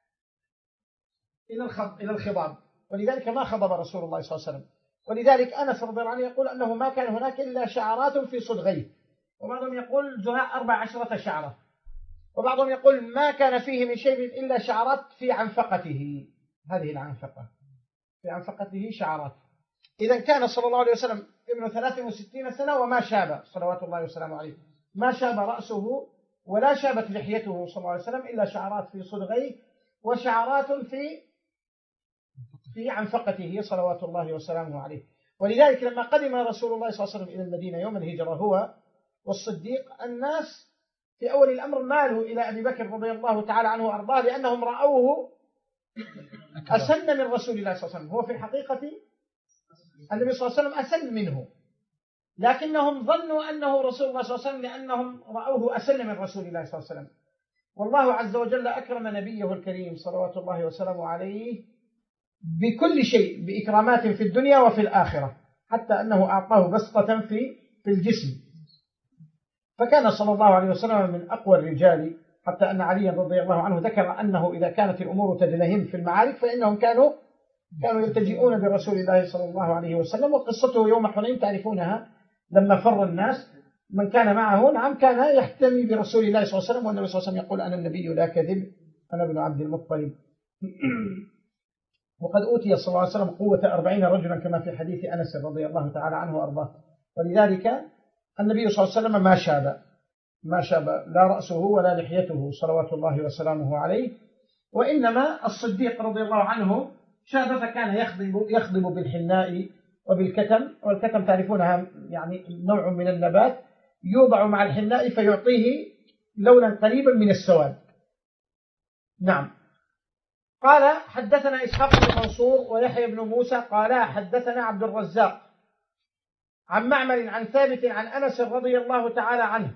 الخضاب، ولذلك ما خضب رسول الله صلى الله عليه وسلم. ولذلك أنس رضي الله عنه يقول أنه ما كان هناك إلا شعرات في صدغيه، وبعضهم يقول زهاء 14 شعرة، وبعضهم يقول ما كان فيه من شيء إلا شعرات في عنفقته، هذه العنفقة في عنفقته شعرات. إذا كان صلى الله عليه وسلم ابن 63 سنة وما شاب صلوات الله وسلامه عليه، ما شاب رأسه ولا شابت لحيته صلى الله عليه وسلم إلا شعرات في صدغيه وشعرات في عنفقته صلوات الله وسلامه عليه. ولذلك لما قدم رسول الله صلى الله عليه وسلم إلى المدينة يوم الهجرة هو والصديق، الناس في أول الأمر مالوا إلى أبي بكر رضي الله تعالى عنه وأرضاه لأنهم رأوه أسن من رسول الله صلى الله عليه وسلم. هو في الحقيقة النبي صلى الله عليه وسلم أسن منه، لكنهم ظنوا أنه رسول الله صلى الله عليه وسلم لأنهم رأوه أسن من رسول الله صلى الله عليه وسلم. والله عز وجل أكرم نبيه الكريم صلوات الله وسلامه عليه بكل شيء، بإكرامات في الدنيا وفي الآخرة، حتى أنه أعطاه بسطة في الجسم، فكان صلى الله عليه وسلم من أقوى الرجال، حتى أن علي رضي الله عنه ذكر أنه إذا كانت الأمور تدنهم في المعارك فإنهم كانوا يلتجئون برسول الله صلى الله عليه وسلم. وقصته يوم حنين تعرفونها، لما فر الناس من كان معه نعم كان يحتمي برسول الله صلى الله عليه وسلم، والنبي صلى الله عليه وسلم يقول أنا النبي لا كذب، أنا ابن عبد المطلب. وقد أوتي صلى الله عليه وسلم قوة 40 رجلا كما في حديث أنس رضي الله تعالى عنه وأرضاه. ولذلك النبي صلى الله عليه وسلم ما شاب لا رأسه ولا لحيته صلوات الله وسلامه عليه، وإنما الصديق رضي الله عنه شاب فكان يخضب بالحناء وبالكتم. والكتم تعرفونها يعني نوع من النبات يوضع مع الحناء فيعطيه لونا قريبا من السواد. نعم. قال حدثنا إسحاق بن منصور ويحيى بن موسى قال حدثنا عبد الرزاق عن معمر عن ثابت عن أنس رضي الله تعالى عنه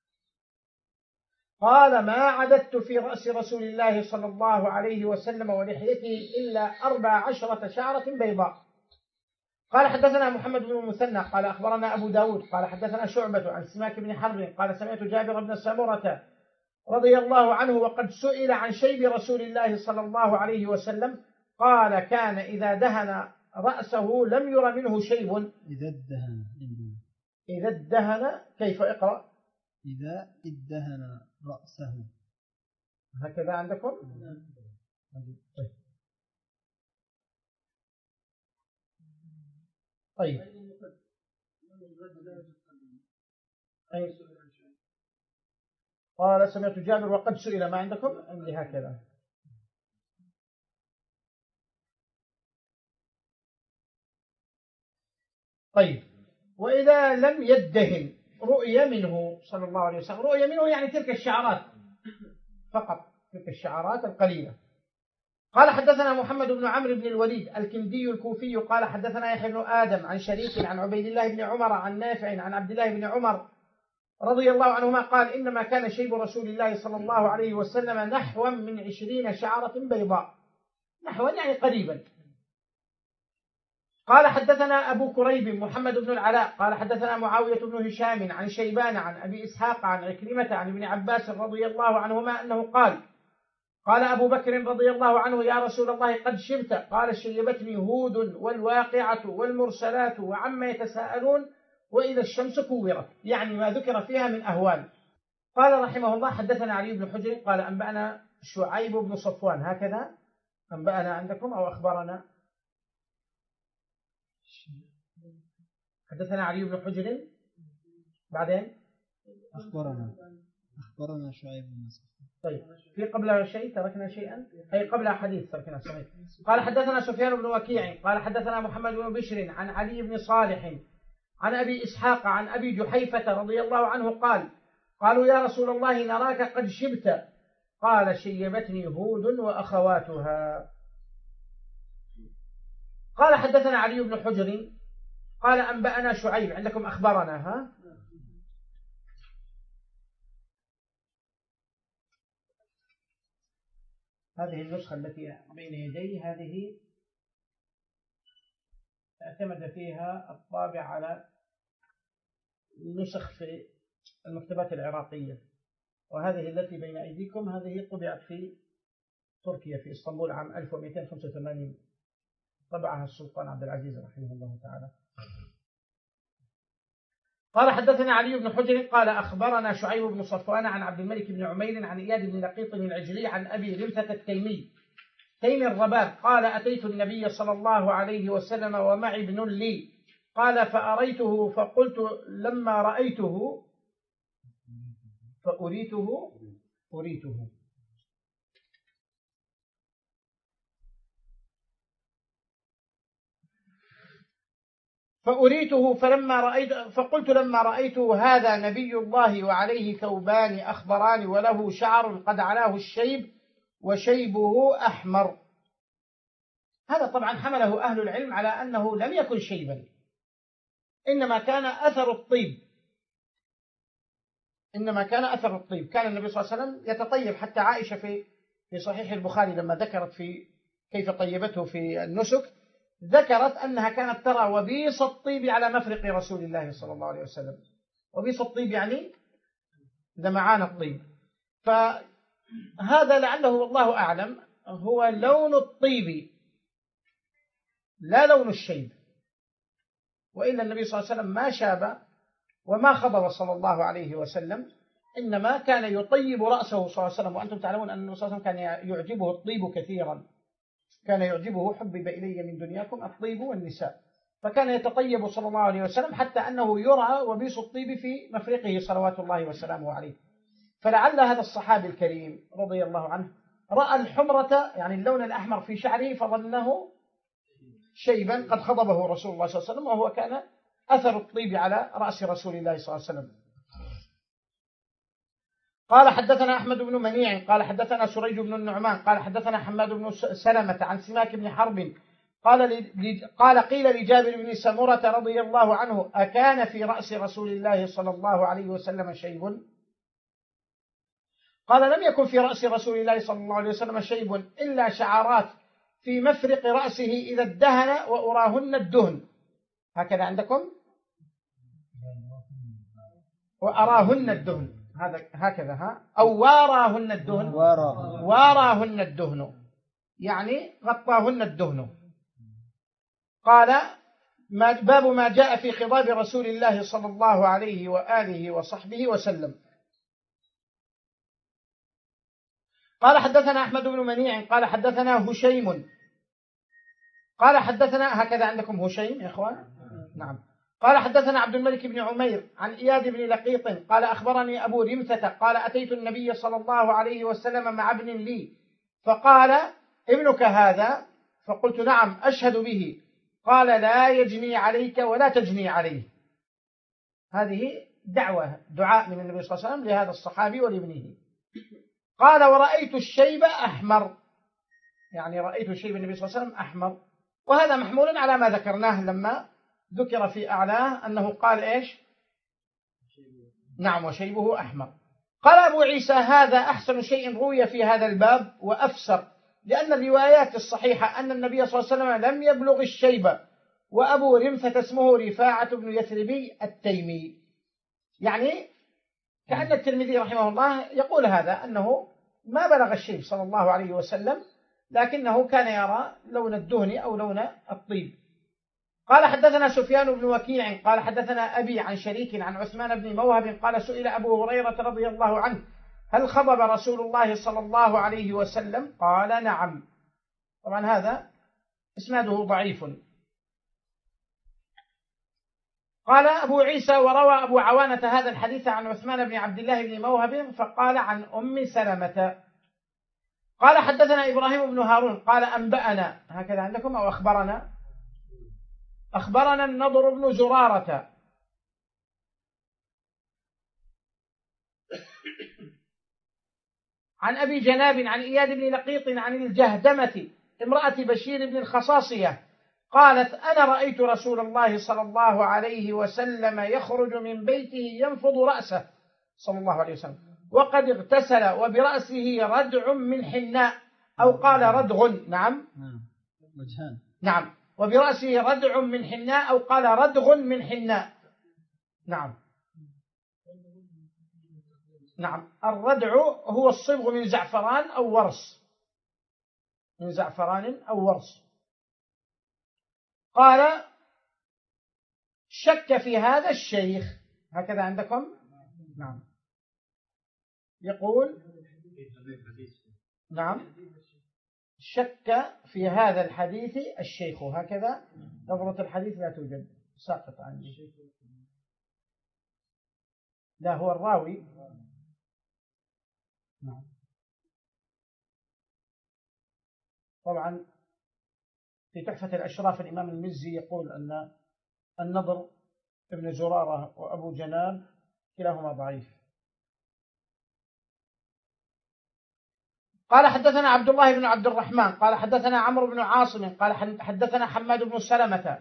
قال ما عددت في رأس رسول الله صلى الله عليه وسلم ولحيته إلا 14 شعرة بيضاء. قال حدثنا محمد بن المثنى قال أخبرنا أبو داود قال حدثنا شعبة عن سماك بن حرب قال سمعت جابر بن سمرة رضي الله عنه وقد سئل عن شيب رسول الله صلى الله عليه وسلم قال كان إذا دهن رأسه لم ير منه شيب. إذا ادهن كيف اقرأ؟ إذا ادهن رأسه هكذا عندكم؟ طيب قال سمعت جابر وقد سئل، ما عندكم؟ عندي هكذا. طيب وإذا لم يدهن رؤية منه صلى الله عليه وسلم، رؤية منه يعني تلك الشعرات فقط، تلك الشعرات القليلة. قال حدثنا محمد بن عمرو بن الوليد الكندي الكوفي قال حدثنا يحيى بن آدم عن شريك عن عبيد الله بن عمر عن نافع عن عبد الله بن عمر رضي الله عنهما قال إنما كان شيب رسول الله صلى الله عليه وسلم نحو من 20 شعرة بيضاء، نحو يعني قريبا. قال حدثنا أبو كريب محمد بن العلاء قال حدثنا معاوية بن هشام عن شيبان عن أبي إسحاق عن عكرمة عن ابن عباس رضي الله عنهما أنه قال أبو بكر رضي الله عنه يا رسول الله قد شبت، قال شيبتني هود والواقعة والمرسلات وعما يتساءلون وإذا الشمس كورت، يعني ما ذكر فيها من أهوال. قال رحمه الله حدثنا علي بن حجر قال أنبأنا شعيب بن صفوان، هكذا أنبأنا عندكم أو أخبرنا؟ حدثنا علي بن حجر بعدين أخبرنا شعيب بن صفوان. طيب في قبلها شيء تركنا شيئا، أي قبلها حديث تركنا صحيح. قال حدثنا سفيان بن وكيع قال حدثنا محمد بن بشر عن علي بن صالح عن أبي إسحاق عن أبي جحيفة رضي الله عنه قالوا يا رسول الله نراك قد شبت، قال شيبتني هود وأخواتها. قال حدثنا علي بن حجر قال أنبأنا شعيب، عندكم أخبرنا ها؟ هذه النسخة التي بين يدي هذه اعتمد فيها الطابع على نسخ في المكتبات العراقية، وهذه التي بين أيديكم هذه طبعت في تركيا في إسطنبول عام 1285، طبعها السلطان عبد العزيز رحمه الله تعالى. قال حدثنا علي بن حجر قال أخبرنا شعيب بن صفوان عن عبد الملك بن عمير عن إياد بن لقيط العجلي عن أبي رمثة التيمي تيم الرباب قال أتيت النبي صلى الله عليه وسلم ومعي ابن لي، قال فأريته فقلت لما رأيته فأريته فقلت لما رأيته هذا نبي الله وعليه ثوبان أخضران وله شعر قد علاه الشيب وشيبه أحمر. هذا طبعا حمله أهل العلم على أنه لم يكن شيبا، إنما كان أثر الطيب. كان النبي صلى الله عليه وسلم يتطيب، حتى عائشة في صحيح البخاري لما ذكرت في كيف طيبته في النسك ذكرت أنها كانت ترى وبيص الطيب على مفرق رسول الله صلى الله عليه وسلم. وبيص الطيب يعني لمعان الطيب. فهذا لعله والله أعلم هو لون الطيب لا لون الشيب، وإلا النبي صلى الله عليه وسلم ما شاب وما خضب صلى الله عليه وسلم، إنما كان يطيب رأسه صلى الله عليه وسلم. وأنتم تعلمون أن النبي صلى الله عليه وسلم كان يعجبه الطيب كثيرا، كان يعجبه حبب إلي من دنياكم الطيب والنساء، فكان يتطيب صلى الله عليه وسلم حتى أنه يرى وبيص الطيب في مفرقه صلوات الله وسلامه عليه. فلعل هذا الصحابي الكريم رضي الله عنه رأى الحمرة يعني اللون الأحمر في شعره فظنه شيبا قد خضبه رسول الله صلى الله عليه وسلم، وهو كان أثر الطيب على رأس رسول الله صلى الله عليه وسلم. قال حدثنا أحمد بن منيع قال حدثنا سريج بن النعمان قال حدثنا حماد بن سلمة عن سماك بن حرب قال قيل لجابر بن سمرة رضي الله عنه أكان في رأس رسول الله صلى الله عليه وسلم شيب؟ قال لم يكن في رأس رسول الله صلى الله عليه وسلم شيب إلا شعرات في مفرق رأسه إذا ادهن وأراهن الدهن. هكذا عندكم وأراهن الدهن، هكذا أو واراهن الدهن، واراهن الدهن يعني غطاهن الدهن. قال باب ما جاء في خضاب رسول الله صلى الله عليه وآله وصحبه وسلم. قال حدثنا أحمد بن منيع قال حدثنا هشيم قال حدثنا، هكذا عندكم هشيم يا إخوان؟ نعم. قال حدثنا عبد الملك بن عمير عن إياد بن لقيط قال أخبرني أبو رمثة قال أتيت النبي صلى الله عليه وسلم مع ابن لي فقال ابنك هذا؟ فقلت نعم أشهد به. قال لا يجني عليك ولا تجني عليه. هذه دعاء من النبي صلى الله عليه وسلم لهذا الصحابي ولابنه. قال ورأيت الشيب أحمر، يعني رأيت الشيب النبي صلى الله عليه وسلم أحمر، وهذا محمول على ما ذكرناه لما ذكر في أعلاه أنه قال إيش؟ نعم وشيبه أحمر. قال أبو عيسى هذا أحسن شيء روي في هذا الباب وأفسر، لأن الروايات الصحيحة أن النبي صلى الله عليه وسلم لم يبلغ الشيب، وأبو رمثة اسمه رفاعة بن يثربي التيمي. يعني كأن الترمذي رحمه الله يقول هذا أنه ما بلغ الشيب صلى الله عليه وسلم، لكنه كان يرى لون الدهن أو لون الطيب. قال حدثنا سفيان بن وكيع قال حدثنا أبي عن شريك عن عثمان بن موهب قال سئل أبو هريرة رضي الله عنه هل خضب رسول الله صلى الله عليه وسلم؟ قال نعم. طبعا هذا إسناده ضعيف. قال أبو عيسى وروى أبو عوانة هذا الحديث عن عثمان بن عبد الله بن موهب فقال عن أم سلمة. قال حدثنا إبراهيم بن هارون قال أنبأنا، هكذا عندكم أو أخبرنا النضر بن زرارة عن أبي جناب عن إياد بن لقيط عن الجهدمة امرأة بشير بن الخصاصية قالت أنا رأيت رسول الله صلى الله عليه وسلم يخرج من بيته ينفض رأسه صلى الله عليه وسلم وقد اغتسل وبرأسه ردع من حناء أو قال ردغ. نعم وجهان. نعم. وبرأسه ردع من حناء أو قال ردغ من حناء. نعم نعم. الردع هو الصبغ من زعفران أو ورس، من زعفران أو ورس. قال شك في هذا الشيخ، هكذا عندكم. نعم يقول نعم شك في هذا الحديث الشيخ، هكذا نظرة الحديث لا توجد، ساقط عندي. لا هو الراوي. نعم. طبعا في تحفة الأشراف الإمام المزي يقول أن النضر ابن زرارة وأبو جناب كلاهما ضعيف. قال حدثنا عبد الله بن عبد الرحمن قال حدثنا عمرو بن عاصم قال حدثنا حماد بن سلمة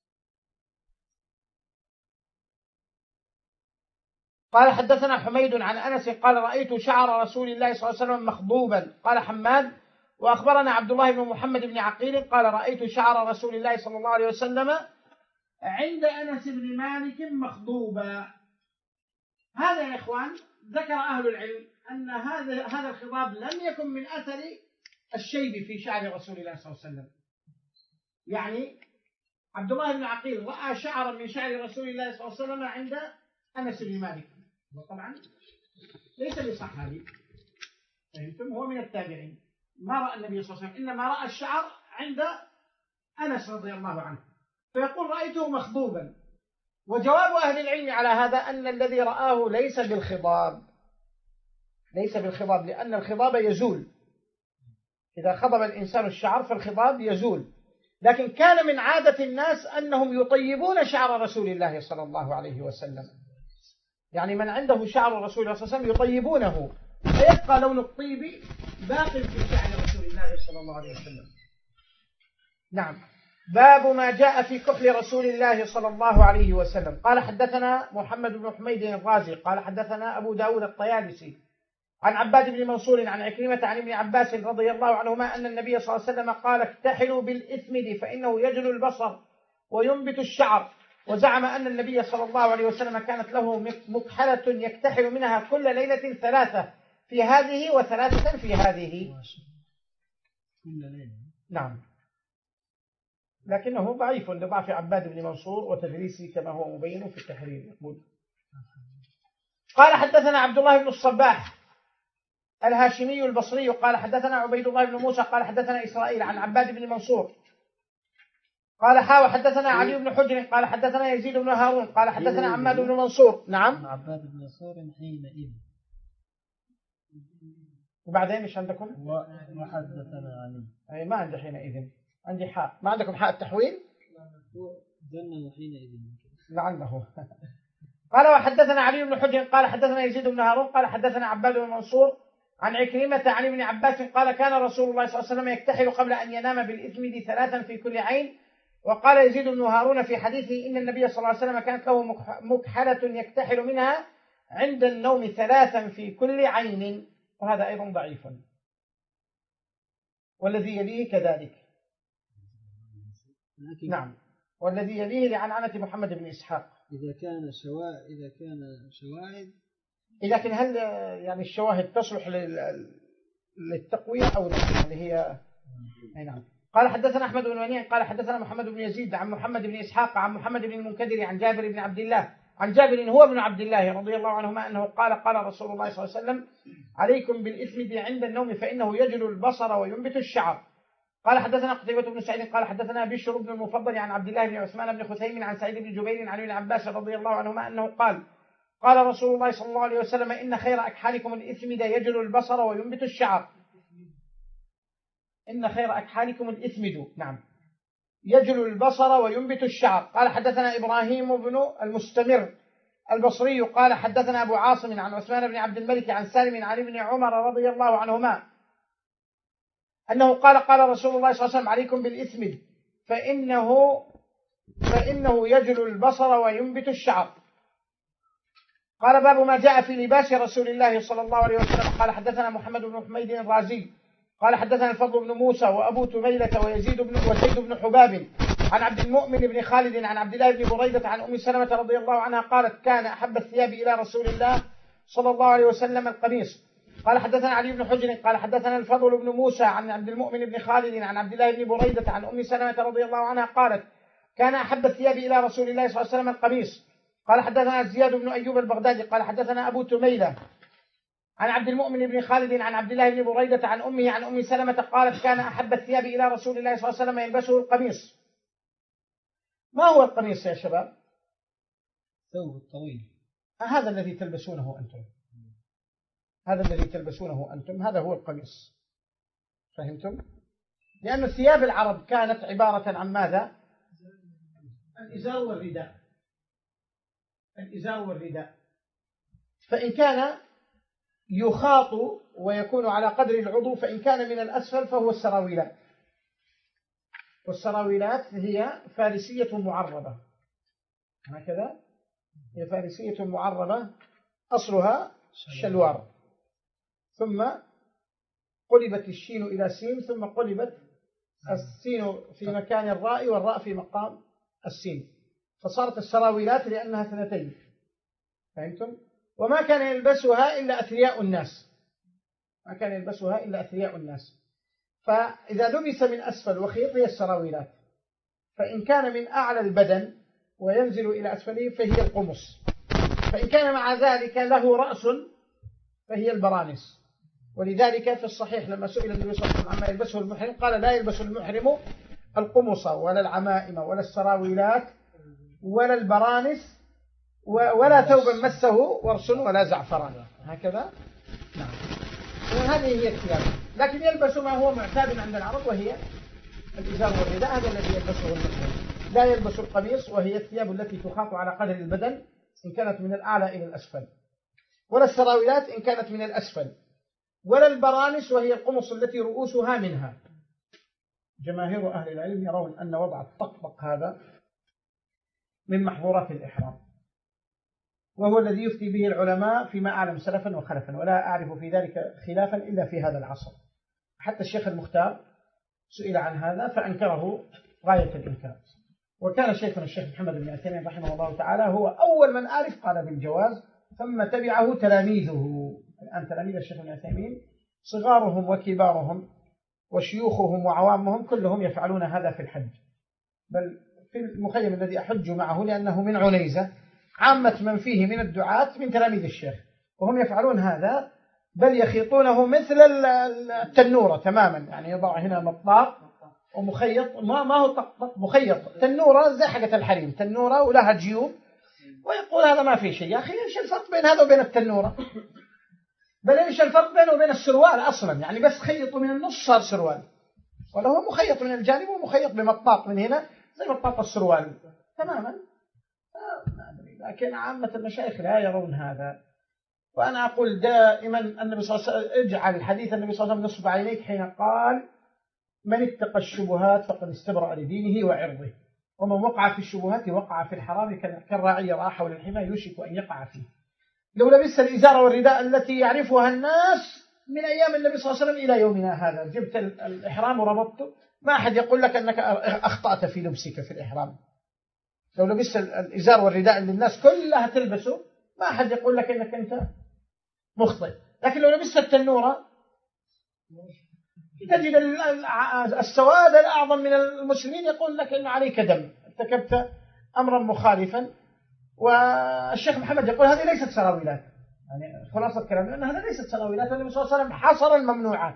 قال حدثنا حميد عن أنس قال رأيت شعر رسول الله صلى الله عليه وسلم مخضوبا. قال حماد وأخبرنا عبد الله بن محمد بن عقيل قال رأيت شعر رسول الله صلى الله عليه وسلم عند أنس بن مالك مخضوبا. هذا يا إخوان ذكر أهل العلم أن هذا الخضاب لم يكن من أثر الشيب في شعر رسول الله صلى الله عليه وسلم. يعني عبد الله بن عقيل رأى شعرا من شعر رسول الله صلى الله عليه وسلم عند أنس بن مالك، وطبعا ليس بصحابي، فهمتم؟ هو من التابعين، ما رأى النبي صلى الله عليه وسلم، إنما رأى الشعر عند أنس رضي الله عنه، فيقول رأيته مخضوبا. وجواب أهل العلم على هذا أن الذي رآه ليس بالخضاب، ليس بالخضاب، لأن الخضاب يزول، إذا خضب الإنسان الشعر فالخضاب يزول، لكن كان من عادة الناس أنهم يطيبون شعر رسول الله صلى الله عليه وسلم، يعني من عنده شعر رسول الله صلى الله عليه وسلم يطيبونه فيبقى لون الطيب باق في شعر رسول الله صلى الله عليه وسلم. نعم. باب ما جاء في كحل رسول الله صلى الله عليه وسلم. قال حدثنا محمد بن حميد الرازي قال حدثنا أبو داود الطيالسي عن عباد بن منصور عن عكرمة عن ابن عباس رضي الله عنهما أن النبي صلى الله عليه وسلم قال اكتحلوا بالإثمد فإنه يجل البصر وينبت الشعر. وزعم أن النبي صلى الله عليه وسلم كانت له مكحلة يكتحل منها كل ليلة 3 في هذه و3 في هذه. نعم. لكنه ضعيف لضعف عباد بن منصور وتدريسي كما هو مبين في التحرير. قال حدثنا عبد الله بن الصباح الهاشمي البصري قال حدثنا عبيد الله بن موسى قال حدثنا إسرائيل عن عباد بن منصور قال حدثنا علي بن حجر قال حدثنا يزيد بن هارون قال حدثنا عماد بن منصور. نعم. عباد بن منصور حينئذ. وبعدين ايش عندكم؟ وحدثنا علي. أي ما عندي حينئذ، عندي حاء. ما عندكم حاء التحويل؟ ظننا حينئذ لعله. قال وحدثنا علي بن حجر قال حدثنا يزيد بن هارون قال حدثنا عباد بن منصور عن عكرمة عن ابن عباس قال كان رسول الله صلى الله عليه وسلم يكتحل قبل أن ينام بالإثمد 3 في كل عين. وقال يزيد بن هارون في حديثه إن النبي صلى الله عليه وسلم كانت له مكحلة يكتحل منها عند النوم 3 في كل عين، وهذا أيضا ضعيف. والذي يليه كذلك. نعم. والذي يليه لعنعنة محمد بن إسحاق. إذا كان شواهد، لكن هل يعني الشواهد تصلح للتقوية أو لا؟ اللي هي نعم. قال حدثنا أحمد بن منيع قال حدثنا محمد بن يزيد عن محمد بن إسحاق عن محمد بن المنكدر عن جابر بن عبد الله عن جابر هو ابن عبد الله رضي الله عنهما أنه قال رسول الله صلى الله عليه وسلم عليكم بالإثم عند النوم فإنه يجل البصر وينبت الشعر. قال حدثنا قتيبة بن سعيد قال حدثنا بشر بن المفضل عن عبد الله بن عثمان بن خثيم عن سعيد بن جبير عن ابن عباس رضي الله عنهما أنه قال رسول الله صلى الله عليه وسلم إن خير أكحالكم الإثمد يجل البصر وينبت الشعر. إن خير أكحالكم الإثمد. نعم. يجل البصر وينبت الشعر. قال حدثنا إبراهيم بن المستمر البصري قال حدثنا أبو عاصم عن عثمان بن عبد الملك عن سالم عن ابن عمر رضي الله عنهما أنه قال رسول الله صلى الله عليه وسلم عليكم بالإثمد فإنه يجل البصر وينبت الشعر. قال باب ما جاء في لباس رسول الله صلى الله عليه وسلم. قال حدثنا محمد بن حميد الرازي قال حدثنا الفضل بن موسى وأبو تميلة وزيد بن حباب عن عبد المؤمن بن خالد عن عبد الله بن بريدة عن أم سلمة رضي الله عنها قالت كان أحب الثياب إلى رسول الله صلى الله عليه وسلم القميص. قال حدثنا علي بن حجر قال حدثنا الفضل بن موسى عن عبد المؤمن بن خالد عن عبد الله بن بريدة عن أم سلمة رضي الله عنها قالت كان أحب الثياب إلى رسول الله صلى الله عليه وسلم القميص. قال حدثنا زياد بن أيوب البغدادي قال حدثنا أبو تميلة عن عبد المؤمن بن خالد عن عبد الله بن بريدة عن أمه عن أم سلمة قالت كان أحب الثياب إلى رسول الله صلى الله عليه وسلم يلبسه القميص. ما هو القميص يا شباب؟ ثوب الطويل. هذا الذي تلبسونه أنتم، هذا الذي تلبسونه أنتم، هذا هو القميص. فهمتم؟ لأن ثياب العرب كانت عبارة عن ماذا؟ الإزار والرداء، الإزار والرداء. فإن كان يخاط ويكون على قدر العضو فإن كان من الأسفل فهو السراويلات، والسراويلات هي فارسية معربة، هكذا هي فارسية معربة أصلها شلوار، ثم قلبت الشين إلى سين، ثم قلبت السين في مكان الراء والراء في مقام السين، فصارت السراويلات لأنها اثنتين. فهمتم؟ وما كان يلبسها إلا أثرياء الناس، ما كان يلبسها إلا أثرياء الناس. فإذا لبس من أسفل وخيط هي السراويلات، فإن كان من أعلى البدن وينزل إلى أسفله فهي القمص، فإن كان مع ذلك له رأس فهي البرانس. ولذلك في الصحيح لما سئل النبي صلى الله عليه وسلم عما يلبسه المحرم قال لا يلبس المحرم القمص ولا العمائم ولا السراويلات ولا البرانس ولا ثوبا مسه ورس ولا زعفران، هكذا. نعم، هذه هي الثياب. لكن يلبس ما هو معتاد عند العرب وهي الإزار والرداء، هذا الذي يلبسه المحرم. لا يلبس القميص وهي الثياب التي تخاط على قدر البدن إن كانت من الأعلى إلى الأسفل، ولا السراويلات إن كانت من الأسفل، ولا البرانس وهي القمص التي رؤوسها منها. جماهير أهل العلم يرون أن وضع الطقطق هذا من محظورات الإحرام، وهو الذي يفتي به العلماء فيما أعلم سلفا وخلفا، ولا أعرف في ذلك خلافا إلا في هذا العصر. حتى الشيخ المختار سئل عن هذا فأنكره غاية الإنكار، وكان شيخنا الشيخ محمد بن عثيمين رحمه الله تعالى هو أول من أعرف قال بالجواز، ثم تبعه تلاميذه. الآن تلاميذ الشيخ بن عثيمين صغارهم وكبارهم وشيوخهم وعوامهم كلهم يفعلون هذا في الحج، بل في المخيم الذي أحج معه لأنه من عنيزة عامة من فيه من الدعاة من تلاميذ الشيخ، وهم يفعلون هذا، بل يخيطونه مثل التنورة تماما، يعني يضع هنا مطاط ومخيط، ما هو طقطق، مخيط تنورة زي حقة الحريم، تنورة ولها جيوب، ويقول هذا ما في شيء. يا أخي إيش الفرق بين هذا وبين التنورة؟ بل إيش الفرق بينه وبين السروال أصلا؟ يعني بس خيطوا من النص صار سروال، ولا هو مخيط من الجانب ومخيط بمطاط من هنا زي مطاط السروال تماما. لكن عامة المشايخ لا يرون هذا. وأنا أقول دائما النبي صلى الله عليه وسلم اجعل حديث النبي صلى الله عليه وسلم نصب عينيك حين قال من اتقى الشبهات فقد استبرأ لدينه وعرضه، ومن وقع في الشبهات وقع في الحرام كالراعي يرعى حول الحمى يوشك أن يقع فيه. لو لبست الإزار والرداء التي يعرفها الناس من أيام النبي صلى الله عليه وسلم إلى يومنا هذا، جبت الإحرام وربطته، ما أحد يقول لك أنك أخطأت في لبسك في الإحرام. لو لبست الإزار والرداء اللي الناس كلها تلبسه ما أحد يقول لك أنك أنت مخطئ. لكن لو لبست التنورة تجد السواد الأعظم من المسلمين يقول لك أنه عليك دم، ارتكبت أمرا مخالفا. والشيخ محمد يقول هذه ليست سراويلات، يعني خلاصة كلامه أن هذا ليست سراويلات، النبي صلى الله عليه وسلم حصر الممنوعات.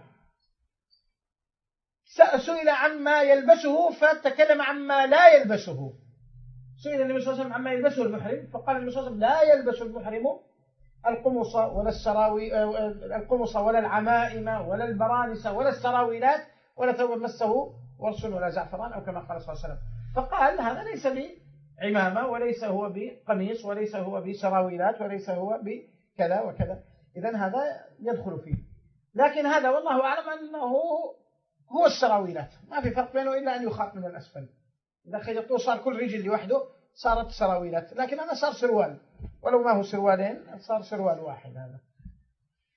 سئل عما يلبسه فتكلم عما لا يلبسه. سئل النبي صلى الله عليه وسلم عما يلبسه المحرم فقال النبي صلى الله عليه وسلم لا يلبس المحرم القمص ولا القمص ولا العمائم ولا البرانس ولا السراويلات ولا ثوب مسه ورس ولا زعفران، أو كما قال صلى الله عليه وسلم. فقال هذا ليس بعمامة وليس هو بقميص وليس هو بسراويلات وليس هو بكذا وكذا، إذن هذا يدخل فيه. لكن هذا والله أعلم أنه هو السراويلات، ما في فرق بينه إلا أن يخاط من الأسفل. إذا خيطوه صار كل رجل لوحده صارت سراويلات، لكن هذا صار سروال، ولو ما هو سروالين صار سروال واحد. هذا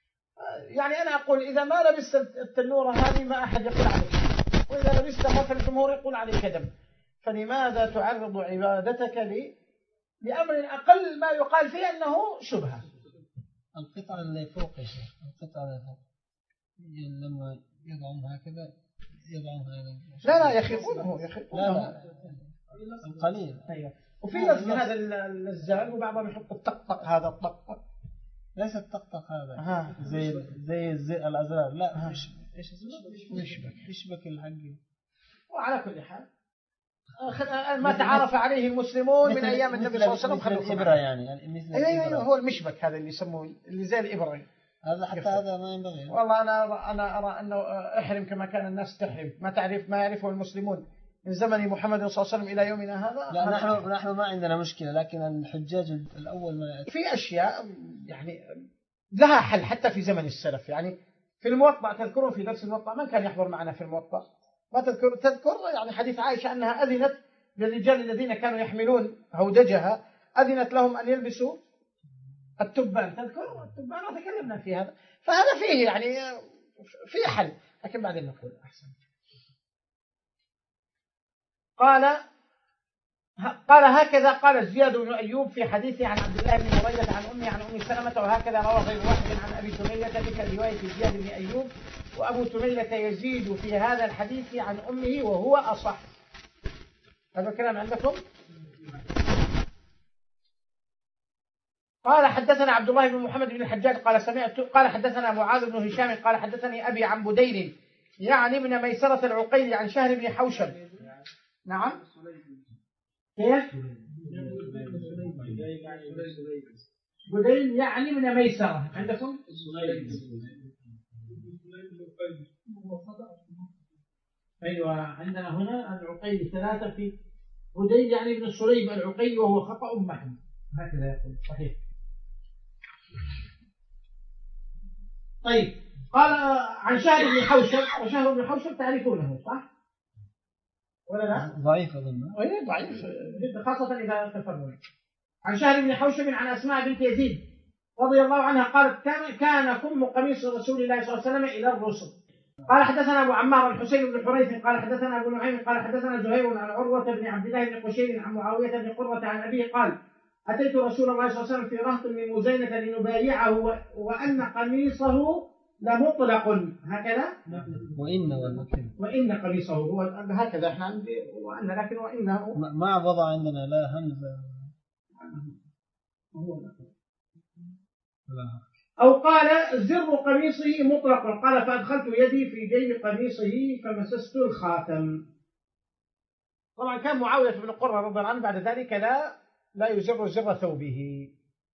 يعني أنا أقول إذا ما لبست التنورة هذه ما أحد يقول عليك، وإذا لبستها مثل الجمهور يقول عليك كذب، فلماذا تعرض عبادتك لأمر أقل ما يقال فيه أنه شبهة؟ القطعة اللي فوق يا شيخ، القطعة اللي فوق لما يضعون هكذا يضعون لا يخفونه لا القليل. أيوة. وفي ناس هذا اللزاق وبعضهم يحط الطقطق، هذا الطقطق ليس الطقطق هذا زي الأزرار، لا ايش اسمه يشبك الحق. وعلى كل حال ما تعارف عليه المسلمون من أيام النبي صلى الله عليه وسلم. مثل الإبرة يعني مثل أيوة هو المشبك هذا اللي يسموه اللي زي الإبرة هذا، حتى هذا ما ينبغي. والله أنا أرى أنه احرم كما كان الناس تحرم، ما يعرفه المسلمون من زمن محمد صلى الله عليه وسلم إلى يومنا هذا. لا نحن ما عندنا مشكلة، لكن الحجاج الأول ما يعرف. في أشياء يعني لها حل حتى في زمن السلف، يعني في الموطأ تذكرون في درس الموطأ من كان يحضر معنا في الموطأ؟ ما تذكر يعني حديث عائشة أنها أذنت للرجال الذين كانوا يحملون هودجها، أذنت لهم أن يلبسوا التبان. تذكر التبان وتكلمنا في هذا، فهذا فيه يعني فيه حل، لكن بعدين نقول أحسن. قال هكذا قال زياد بن أيوب في حديثه عن عبد الله بن مرية عن أمه عن أم سلمة، وهكذا روى غير واحد عن أبي تميلة تلك رواية زياد بن أيوب، وأبو تميلة يزيد في هذا الحديث عن أمه وهو أصح. هذا الكلام عندكم؟ قال حدثنا عبد الله بن محمد بن الحجاج قال حدثنا معاذ بن هشام قال حدثني أبي عن بديل يعني ابن ميسرة العقيلي عن شهر بن حوشب. نعم كيف؟ بديل يعني ابن ميسرة عندكم؟ أيوة عندنا هنا العقيلي 3 في بديل يعني ابن سليم العقيلي وهو خطأ محض، هكذا يقول صحيح. طيب قال عن شهر بن حوشب، وشهر بن حوشب تعرفونه صح ولا لا؟ ضعيف أظن. أي ضعيف خاصة إذا تفرد. عن شهر بن حوشب عن أسماء بنت يزيد رضي الله عنها قالت كان كم قميص رسول الله صلى الله عليه وسلم إلى الرسل. قال حدثنا أبو عمار الحسين بن حريث قال حدثنا أبو نعيم قال حدثنا زهير عن عروة بن عبد الله بن قشير عن معاوية بن قرة عن أبيه قال أتيت رسول الله صلى الله عليه وسلم في رهط من مزينة لنبايعه وأن قميصه لمطلق هكذا وإن قميصه هو هكذا احنا عندي وأن، لكن وإنه ما وضع عندنا لا همزة أو قال زر قميصه مطلق قال فأدخلت يدي في جيب قميصه فمسست الخاتم. طبعا كان معاوية بن قرة رضي الله عنه بعد ذلك لا يزر زر ثوبه،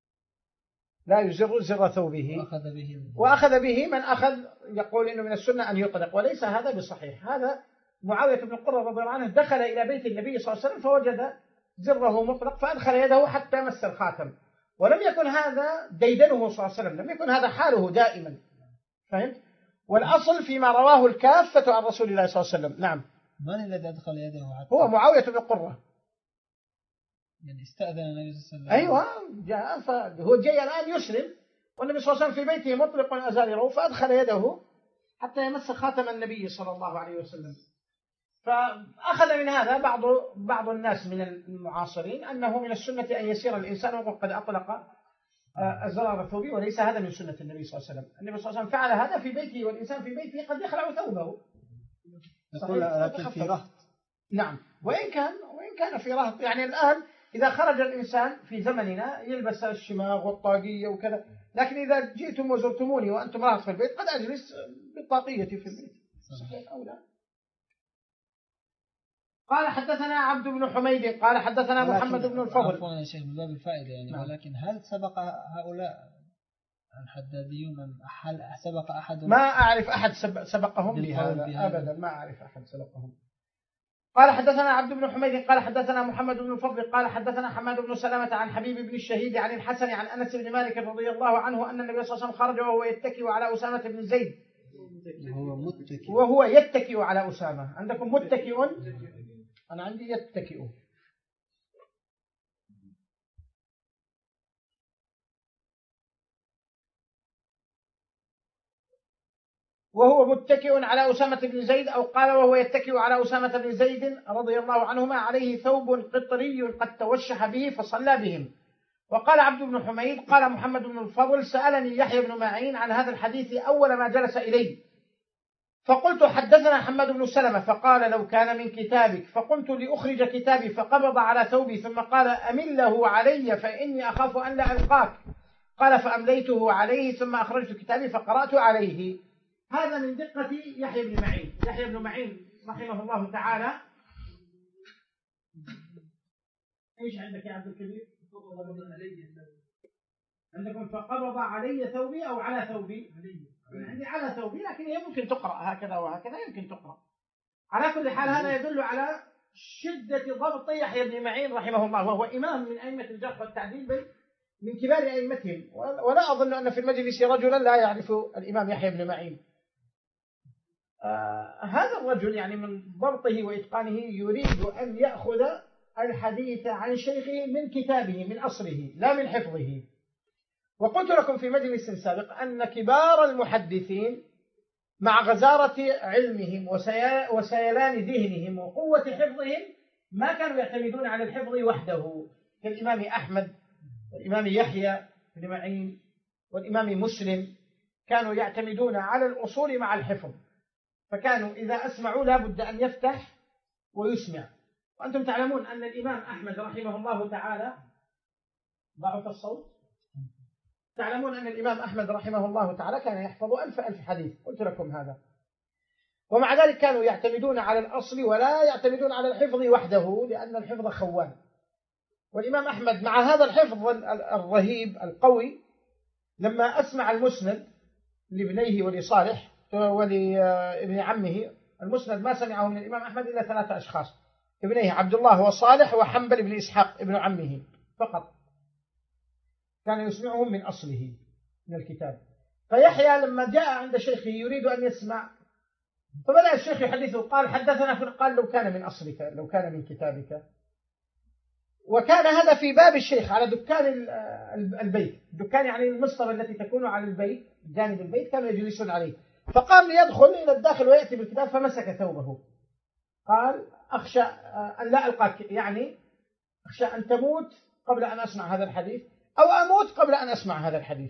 وأخذ به من أخذ يقول إنه من السنة أن يطلق، وليس هذا بصحيح. هذا معاوية بن قرة رضي الله عنه دخل إلى بيت النبي صلى الله عليه وسلم فوجد زره مطلق فأدخل يده حتى مس الخاتم، ولم يكن هذا ديدنه صلى الله عليه وسلم، لم يكن هذا حاله دائما، فهمت؟ والأصل فيما رواه الكافة عن رسول الله صلى الله عليه وسلم. نعم. من الذي أدخل يده حتى؟ هو معاوية بن قرة، يعني استأذن النبي صلى الله عليه عليه وسلم. أيوة جاء، فهو جاي الآن يسلم والنبي صلى الله عليه وسلم في بيته مطلق أزارره، فأدخل يده حتى يمس خاتم النبي صلى الله عليه وسلم. فأخذ من هذا بعض الناس من المعاصرين أنه من السنة أن يسير الإنسان وقد أطلق أزرار ثوبه، وليس هذا من سنة النبي صلى الله عليه وسلم. النبي صلى الله عليه وسلم فعل هذا في بيته، والإنسان في بيته قد يخلع ثوبه. لكن في رهط. نعم، وإن كان في رهط، يعني الآن إذا خرج الإنسان في زمننا يلبس الشماغ والطاقية وكذا، لكن إذا جئتم وزرتموني وأنتم رهط في البيت قد أجلس بالطاقية في البيت، صحيح أو لا؟ قال حدثنا عبد بن حميد قال حدثنا محمد بن الفضل. عفوا يا شيخ من باب الفائدة يعني. نعم. ولكن هل سبق هؤلاء الحداديون هل سبق أحد؟ ما أعرف أحد سبقهم بهذا أبدا، ما أعرف أحد سبقهم. قال حدثنا عبد بن حميد قال حدثنا محمد بن الفضل قال حدثنا حماد بن سلمة عن حبيب بن الشهيد عن الحسن عن أنس بن مالك رضي الله عنه أن النبي صلى الله عليه وسلم خرج وهو يتكئ على أسامة بن زيد. وهو يتكئ على أسامة. عندكم متكئ؟ أنا عندي يتكئ. وهو متكئ على أسامة بن زيد، أو قال وهو يتكئ على أسامة بن زيد رضي الله عنهما عليه ثوب قطري قد توشح به فصلى بهم. وقال عبد بن حميد قال محمد بن الفضل سألني يحيى بن معين عن هذا الحديث أول ما جلس إليه، فقلت حدثنا حماد بن سلمة، فقال لو كان من كتابك، فقمت لأخرج كتابي فقبض على ثوبي ثم قال أمله علي فإني أخاف أن لا ألقاك، قال فأمليته عليه ثم أخرجت كتابي فقرأت عليه. هذا من دقة يحيى بن معين. يحيى بن معين رحمه الله تعالى، ايش عندك يا عبد الكبير؟ عندكم فقبض علي ثوبي أو على ثوبي؟ عندي على ثوبي، لكن هي ممكن تقرأ هكذا وهكذا، يمكن تقرأ. على كل حال هذا يدل على شدة ضبط يحيى بن معين رحمه الله، وهو إمام من أئمة الجرح والتعديل، بل من كبار أئمتهم، ولا أظن أن في المجلس رجلا لا يعرف الإمام يحيى بن معين. هذا الرجل يعني من ضبطه وإتقانه يريد أن يأخذ الحديث عن شيخه من كتابه من أصله لا من حفظه. وقلت لكم في مجلس سابق أن كبار المحدثين مع غزارة علمهم وسيلان ذهنهم وقوة حفظهم ما كانوا يعتمدون على الحفظ وحده، كالإمام أحمد والإمام يحيى بن معين والإمام مسلم، كانوا يعتمدون على الأصول مع الحفظ، فكانوا إذا أسمعوا لا بد أن يفتح ويسمع. وأنتم تعلمون أن الإمام أحمد رحمه الله تعالى ضعف الصوت، تعلمون أن الإمام أحمد رحمه الله تعالى كان يحفظ ألف حديث، قلت لكم هذا، ومع ذلك كانوا يعتمدون على الأصل ولا يعتمدون على الحفظ وحده، لأن الحفظ خوان. والإمام أحمد مع هذا الحفظ الرهيب القوي لما أسمع المسند لابنيه ولصالح ولابن عمه، المسند ما سمعه من الإمام أحمد إلا 3 أشخاص، ابنيه عبد الله وصالح وحنبل بن إسحاق ابن عمه فقط، كان يسمعهم من أصله من الكتاب. فيحيى لما جاء عند شيخه يريد أن يسمع، فبدأ الشيخ يحدثه، قال حدثنا، قال لو كان من أصلك، لو كان من كتابك. وكان هذا في باب الشيخ على دكان البيت، دكان يعني المصطبة التي تكون على البيت جانب البيت، كانوا يجلسون عليه، فقام ليدخل إلى الداخل ويأتي بالكتاب فمسك ثوبه، قال أخشى أن لا ألقاك، يعني أخشى أن تموت قبل أن أسمع هذا الحديث، أو أموت قبل أن أسمع هذا الحديث.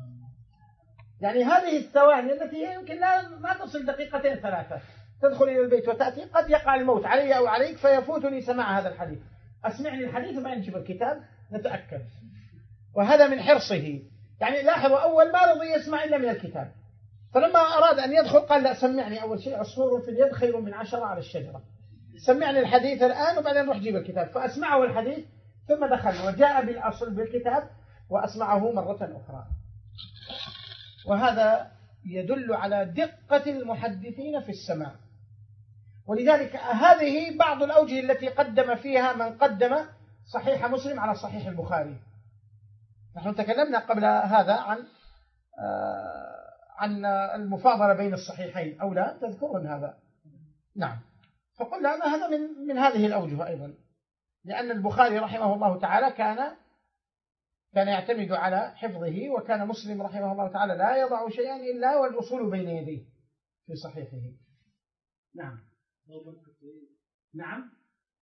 يعني هذه الثواني التي يمكن ما تصل 2 3 تدخل إلى البيت وتأتي، قد يقع الموت علي أو عليك فيفوتني سماع هذا الحديث، أسمعني الحديث وما ينجب الكتاب نتأكد. وهذا من حرصه، يعني لاحظوا أول ما رضي يسمع إلا من الكتاب، فلما أراد أن يدخل قال لا، سمعني أول شيء، عصفور في اليد خير من 10 على الشجرة، سمعني الحديث الآن وبعدين روح جيب الكتاب. فأسمعه الحديث ثم دخل وجاء بالأصل بالكتاب وأسمعه مرة أخرى. وهذا يدل على دقة المحدثين في السماع. ولذلك هذه بعض الأوجه التي قدم فيها من قدم صحيح مسلم على صحيح البخاري. نحن تكلمنا قبل هذا عن المفاضلة بين الصحيحين، أو لا تذكرون هذا؟ نعم. فقلنا أن هذا من هذه الأوجه أيضا، لأن البخاري رحمه الله تعالى كان يعتمد على حفظه، وكان مسلم رحمه الله تعالى لا يضع شيئا إلا والأصول بين يديه في صحيحه. نعم. نعم،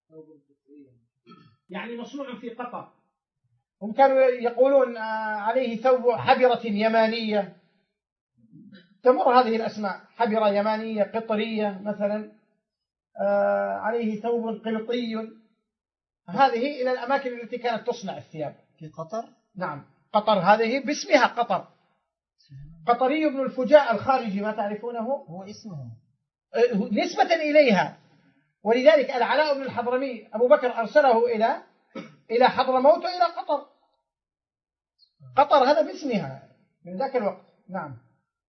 يعني مصنوع في قطر. هم كانوا يقولون عليه ثوب حبرة يمانية، تمر هذه الأسماء، حبرة يمانية قطرية مثلا، عليه ثوب قلطي، هذه إلى الأماكن التي كانت تصنع الثياب في قطر. نعم، قطر هذه باسمها قطر. قطري بن الفجاء الخارجي ما تعرفونه؟ هو اسمه نسبة إليها. ولذلك العلاء بن الحضرمي أبو بكر أرسله إلى حضرموت وإلى قطر. قطر هذا باسمها من ذاك الوقت. نعم.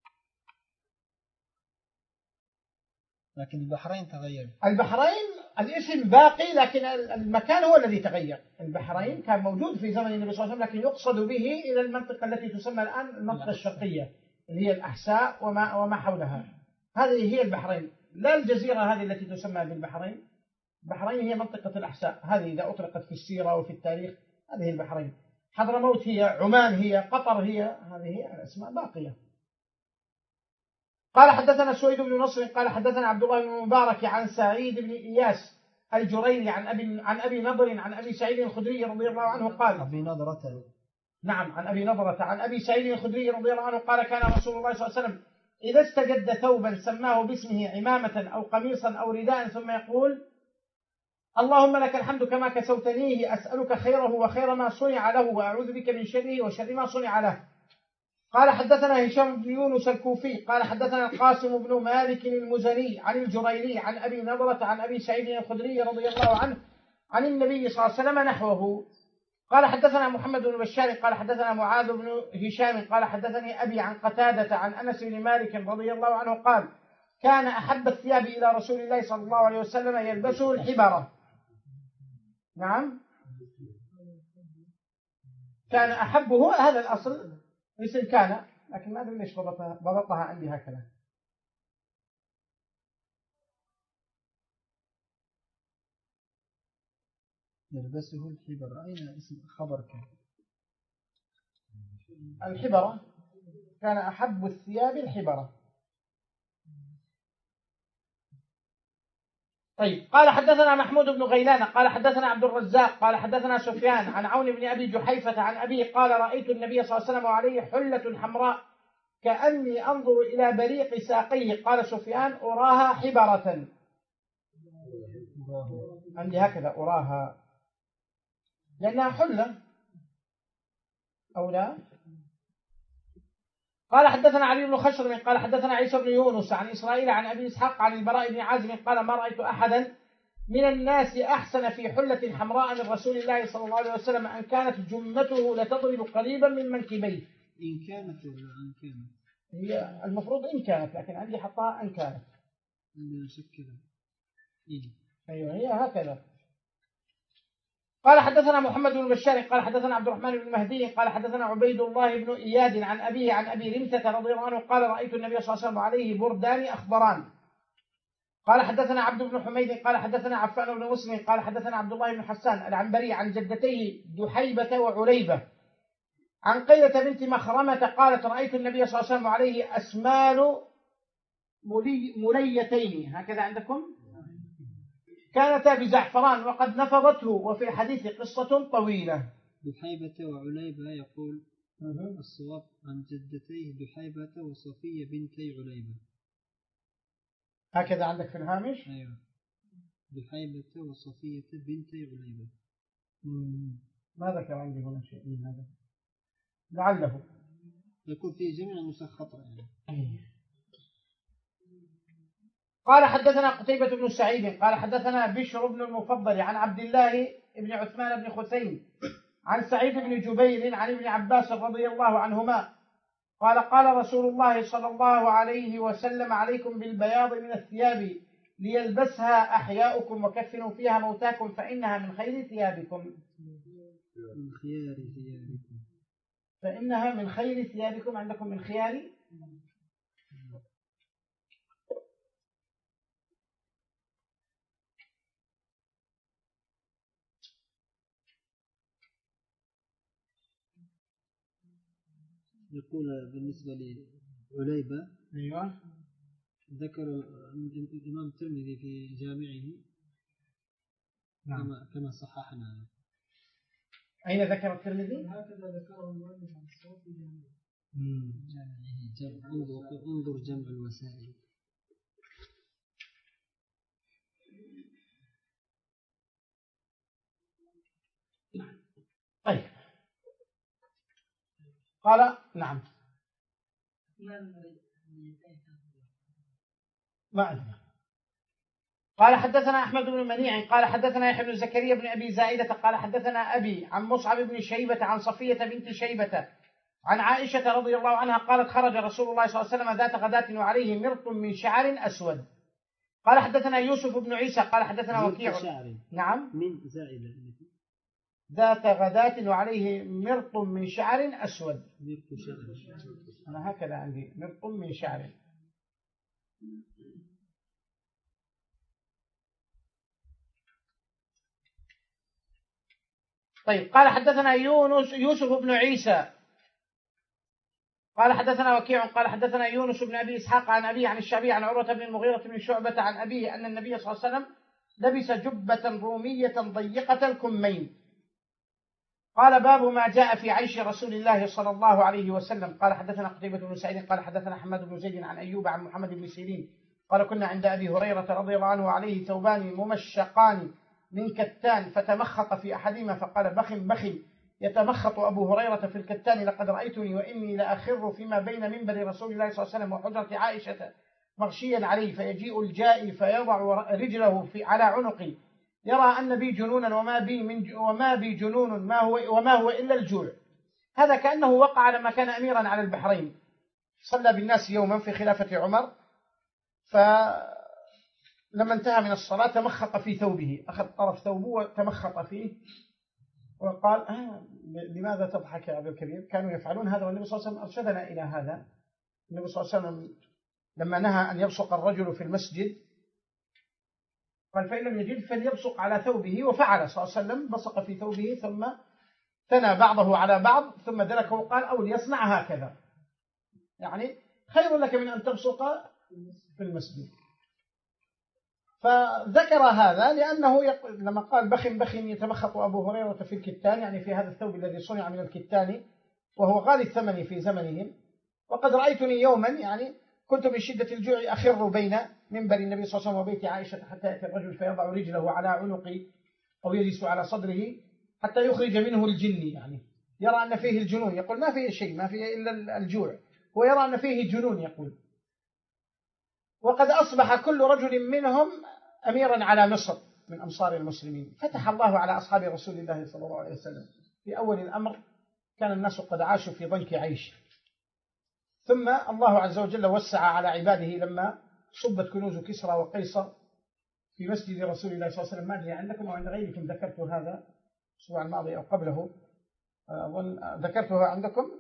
لكن البحرين تغير. البحرين الاسم باقي، لكن المكان هو الذي تغير. البحرين كان موجود في زمن النبي صلى الله عليه وسلم، لكن يقصد به إلى المنطقة التي تسمى الآن المنطقة الشرقية، اللي هي الأحساء وما حولها. هذه هي البحرين، لا الجزيرة هذه التي تسمى بالبحرين. البحرين هي منطقة الأحساء، هذه إذا أطلقت في السيرة وفي التاريخ هذه البحرين. حضرموت هي، عمان هي، قطر هي، هذه هي الأسماء باقية. قال حدثنا سويد بن نصر قال حدثنا عبد الله بن المبارك عن سعيد بن إياس الجريري عن أبي نضر عن أبي سعيد الخدري رضي الله عنه قال أبي نضرة. نعم عن أبي نضرة عن أبي سعيد الخدري رضي الله عنه قال كان رسول الله صلى الله عليه وسلم إذا استجد ثوبا سماه باسمه عمامة أو قميصا أو رداء ثم يقول اللهم لك الحمد كما كسوتنيه أسألك خيره وخير ما صنع له وأعوذ بك من شره وشر ما صنع له. قال حدثنا هشام بن يونس الكوفي قال حدثنا القاسم بن مالك المزني عن الجريري عن أبي نضرة عن أبي سعيد الخدري رضي الله عنه عن النبي صلى الله عليه وسلم نحوه. قال حدثنا محمد بن بشار قال حدثنا معاذ بن هشام قال حدثني أبي عن قتادة عن أنس بن مالك رضي الله عنه قال كان أحب الثياب إلى رسول الله صلى الله عليه وسلم يلبسه الحبرة. نعم كان أحبه هذا الأصل اسم كان، لكن ما أدري ليش ضبطها عندي هكذا. يلبسه الحبر، أين اسم خبر كان؟ الحبرة كان أحب الثياب الحبرة. طيب قال حدثنا محمود بن غيلان قال حدثنا عبد الرزاق قال حدثنا سفيان عن عون بن أبي جحيفة عن أبيه قال رأيت النبي صلى الله عليه وسلم وعليه حلة حمراء كأني أنظر إلى بريق ساقيه. قال سفيان أراها حبرة، عندي هكذا أراها لأنها حلة أو لا. قال حدثنا علي بن خشرم قال حدثنا عيسى بن يونس عن إسرائيل عن أبي إسحاق عن البراء بن عازم قال ما رأيت أحدا من الناس أحسن في حلة حمراء من رسول الله صلى الله عليه وسلم أن كانت جمته لتضرب قريبا من منكبيه. إن كانت ولا أن كانت؟ هي المفروض إن كانت، لكن عندي حطها أن كانت. شكلها أيوة هي هكذا. قال حدثنا محمد بن بشار قال حدثنا عبد الرحمن بن مهدي قال حدثنا عبيد الله بن إياد عن أبيه عن أبي رمثة رضي الله عنه قال رأيت النبي صلى الله عليه وسلم عليه بردان أخضران. قال حدثنا عبد بن حميد قال حدثنا عفان بن مسلم قال حدثنا عبد الله بن حسان العنبري عن جدتيه دحيبة وعليبة عن قيلة بنت مخرمة قالت رأيت النبي صلى الله عليه وسلم عليه أسمال مليتين، هكذا عندكم، كانتا بزعفران وقد نفضته، وفي الحديث قصة طويلة. دحيبة وعليبة يقول الصواب عن جدتيه دحيبة وصفية بنتي عليبة، هكذا عندك في الهامش. أيوة دحيبة وصفية بنتي عليبة. ما ذكر عندي هنا شيء من هذا، لعله يكون في جميع مسخطة يعني. قال حدثنا قتيبة بن سعيد قال حدثنا بشر بن المفضل عن عبد الله بن عثمان بن خثيم عن سعيد بن جبير عن ابن عباس رضي الله عنهما قال قال رسول الله صلى الله عليه وسلم عليكم بالبياض من الثياب ليلبسها أحياؤكم وكفنوا فيها موتاكم فإنها من خير ثيابكم. من خيار ثيابكم، فإنها من خير ثيابكم، عندكم من خيار. يقول بالنسبة لعليبة أيوة ذكر الإمام الترمذي في جامعه. نعم. كما صححنا. أين ذكر الترمذي؟ هكذا ذكره المؤلف عن الصوت في جامعه. انظر جمع الوسائل. طيب قال نعم ما أدري. قال حدثنا أحمد بن منيع قال حدثنا يحيى بن زكريا بن أبي زائدة قال حدثنا أبي عن مصعب بن شيبة عن صفية بنت شيبة عن عائشة رضي الله عنها قالت خرج رسول الله صلى الله عليه وسلم ذات غداة وعليه مرط من شعر أسود. قال حدثنا يوسف بن عيسى قال حدثنا وكيع. نعم من زائدة ذات غداة وعليه مرط من شعر أسود. أنا هكذا عندي مرط من شعر. طيب قال حدثنا يوسف بن عيسى قال حدثنا وكيع قال حدثنا يونس بن أبي إسحاق عن أبي عن الشعبي عن عروة بن المغيرة بن شعبة عن أبيه أن النبي صلى الله عليه وسلم لبس جبة رومية ضيقة الكمين. قال باب ما جاء في عيش رسول الله صلى الله عليه وسلم. قال حدثنا قتيبة بن سعيد قال حدثنا حماد بن زيد عن أيوب عن محمد بن سيرين قال كنا عند أبي هريرة رضي الله عنه عليه ثوبان ممشقان من كتان فتمخط في أحدهما فقال بخ بخ يتمخط أبو هريرة في الكتان لقد رأيتني وإني لأخر فيما بين منبر رسول الله صلى الله عليه وسلم وحجرة عائشة مغشيا عليه فيجيء الجائي فيضع رجله على عنقي يرى أن بي جنونا وما بي جنون وما هو إلا الجوع. هذا كأنه وقع لما كان أميرا على البحرين، صلى بالناس يوما في خلافة عمر، فلما انتهى من الصلاة تمخط في ثوبه، أخذ طرف ثوبه وتمخط فيه وقال لماذا تضحك يا أبي الكبير؟ كانوا يفعلون هذا والنبي صلى الله عليه وسلم أرشدنا إلى هذا. النبي صلى الله عليه وسلم لما نهى أن يبصق الرجل في المسجد قال فإن لم يجد فليبصق على ثوبه، وفعل صلى الله عليه وسلم، بصق في ثوبه ثم ثنى بعضه على بعض ثم دلكه وقال أو ليصنع هكذا، يعني خير لك من أن تبصق في المسجد. فذكر هذا لأنه لما قال بخ بخ يتمخط أبو هريرة في الكتان، يعني في هذا الثوب الذي صنع من الكتان وهو غالي الثمن في زمنهم. وقد رأيتني يوما يعني كنت من شدة الجوع أخر بين منبر النبي صلى الله عليه وسلم وبيت عائشة حتى يأتي الرجل فيضع رجله على عنقي أو يجلس على صدره حتى يخرج منه الجن، يعني يرى أن فيه الجنون، يقول ما فيه شيء، ما فيه إلا الجوع، ويرى أن فيه جنون يقول. وقد أصبح كل رجل منهم أميرا على مصر من أمصار المسلمين. فتح الله على أصحاب رسول الله صلى الله عليه وسلم في أول الأمر، كان الناس قد عاشوا في ضنك عيش، ثم الله عز وجل وسع على عباده لما صبت كنوز كسرى وقيصر في مسجد رسول الله صلى الله عليه وسلم. ما أدري عندكم أو عند غيركم ذكرت هذا الأسبوع الماضي أو قبله، أظن ذكرته عندكم،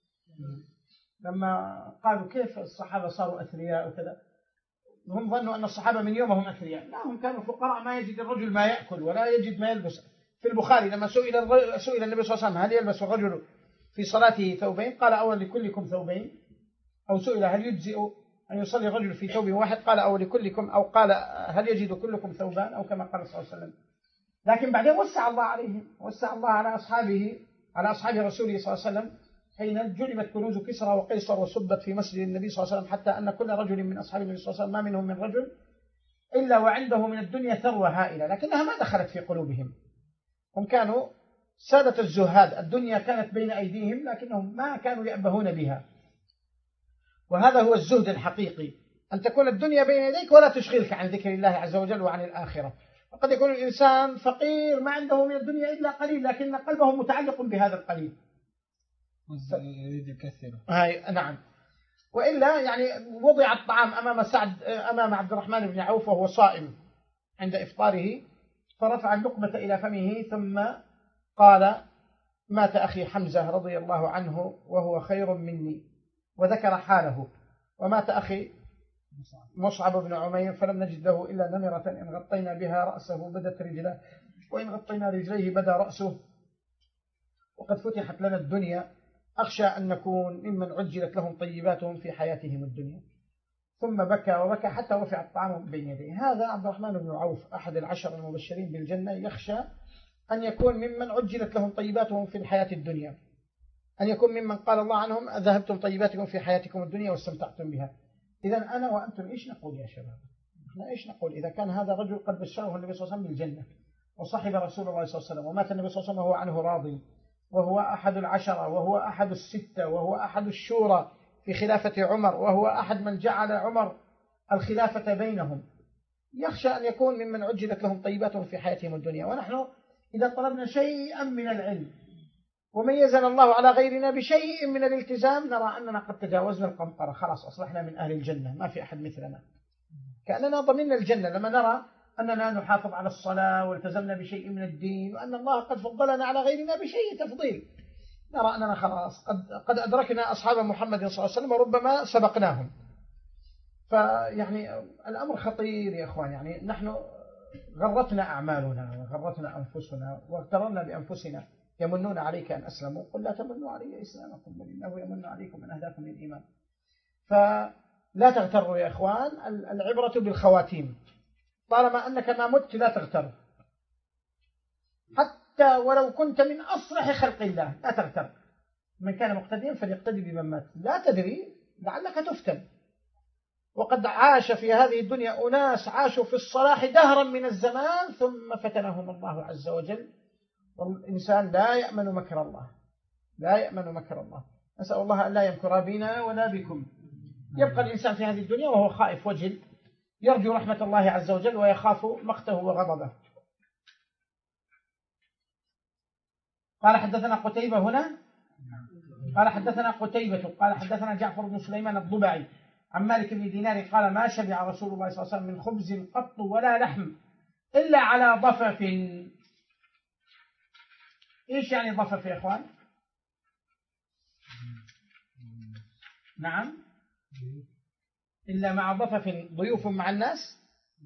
لما قالوا كيف الصحابة صاروا أثرياء وكذا. هم ظنوا أن الصحابة من يومهم أثرياء، لا، هم كانوا فقراء ما يجد الرجل ما يأكل ولا يجد ما يلبس. في البخاري لما سئل النبي صلى الله عليه وسلم هل يلبس الرجل في صلاته ثوبين؟ قال أول لكلكم ثوبين. أو سئل هل يجزئ أن يصلي الرجل في ثوب واحد؟ قال أو لكلكم، أو قال هل يجد كلكم ثوبان، أو كما قال صلى الله عليه وسلم. لكن بعدين وسع الله عليهم، وسع الله على أصحاب رسوله صلى الله عليه وسلم حين جلبت كنوز كسرى وقيصر وصبت في مسجد النبي صلى الله عليه وسلم، حتى أن كل رجل من أصحاب النبي صلى الله عليه وسلم ما منهم من رجل إلا وعنده من الدنيا ثروة هائلة، لكنها ما دخلت في قلوبهم. هم كانوا سادة الزهاد، الدنيا كانت بين أيديهم لكنهم ما كانوا يأبهون بها. وهذا هو الزهد الحقيقي، أن تكون الدنيا بين يديك ولا تشغلك عن ذكر الله عز وجل وعن الآخرة. وقد يكون الإنسان فقير ما عنده من الدنيا إلا قليل، لكن قلبه متعلق بهذا القليل، يريد يكثره. نعم. وإلا يعني وضع الطعام أمام عبد الرحمن بن عوف وهو صائم عند إفطاره، فرفع اللقمة إلى فمه ثم قال مات أخي حمزة رضي الله عنه وهو خير مني، وذكر حاله. ومات أخي مصعب بن عمير فلم نجد له إلا نمرة إن غطينا بها رأسه بدت رجله، وإن غطينا رجليه بدا رأسه، وقد فتحت لنا الدنيا، أخشى أن نكون ممن عجلت لهم طيباتهم في حياتهم الدنيا. ثم بكى وبكى حتى رفع الطعام بين يديه. هذا عبد الرحمن بن عوف أحد العشر المبشرين بالجنة، يخشى أن يكون ممن عجلت لهم طيباتهم في الحياة الدنيا، أن يكون ممن قال الله عنهم ذهبتم طيباتكم في حياتكم الدنيا واستمتعتم بها. إذن أنا وأنتم إيش نقول يا شباب؟ إحنا إيش نقول إذا كان هذا رجل قد بشره النبي صلى الله عليه وسلم بالجنة وصحب رسول الله صلى الله عليه وسلم، ومات النبي صلى الله عليه وسلم وهو عنه راضي، وهو أحد العشرة، وهو أحد الستة، وهو أحد الشورى في خلافة عمر، وهو أحد من جعل عمر الخلافة بينهم. يخشى أن يكون ممن عجلت لهم طيباتهم في حياتهم الدنيا. ونحن إذا طلبنا شيئا من العلم وميزنا الله على غيرنا بشيء من الالتزام نرى أننا قد تجاوزنا القنطرة، خلاص أصبحنا من أهل الجنة، ما في أحد مثلنا، كأننا ضمننا الجنة لما نرى أننا نحافظ على الصلاة والتزمنا بشيء من الدين، وأن الله قد فضلنا على غيرنا بشيء تفضيل، نرى أننا خلاص قد أدركنا أصحاب محمد صلى الله عليه وسلم وربما سبقناهم. فيعني الأمر خطير يا أخوان، يعني نحن غرتنا أعمالنا وغرتنا أنفسنا واغتررنا بأنفسنا. يمنون عليك أن أسلموا قل لا تمنوا علي إسلامكم بل إنه يمن عليكم أن أهداكم للإيمان. فلا تغتروا يا إخوان، العبرة بالخواتيم، طالما أنك ما مت لا تغتر، حتى ولو كنت من أصلح خلق الله لا تغتر. من كان مقتديا فليقتدي بمن مات، لا تدري لعلك تفتن. وقد عاش في هذه الدنيا أناس عاشوا في الصلاح دهرا من الزمان ثم فتنهم الله عز وجل، والإنسان لا يأمن مكر الله، لا يأمن مكر الله. نسأل الله أن لا يمكر بنا ولا بكم. يبقى الإنسان في هذه الدنيا وهو خائف وجل، يرجو رحمة الله عز وجل ويخاف مقته وغضبه. قال حدثنا قتيبة هنا، قال حدثنا قتيبة قال حدثنا جعفر بن سليمان الضبعي عن مالك بن دينار قال ما شبع رسول الله صلى الله عليه وسلم من خبز قط ولا لحم إلا على ضفف. إيش يعني ضفف يا إخوان؟ نعم، إلا مع ضفف ضيوف مع الناس.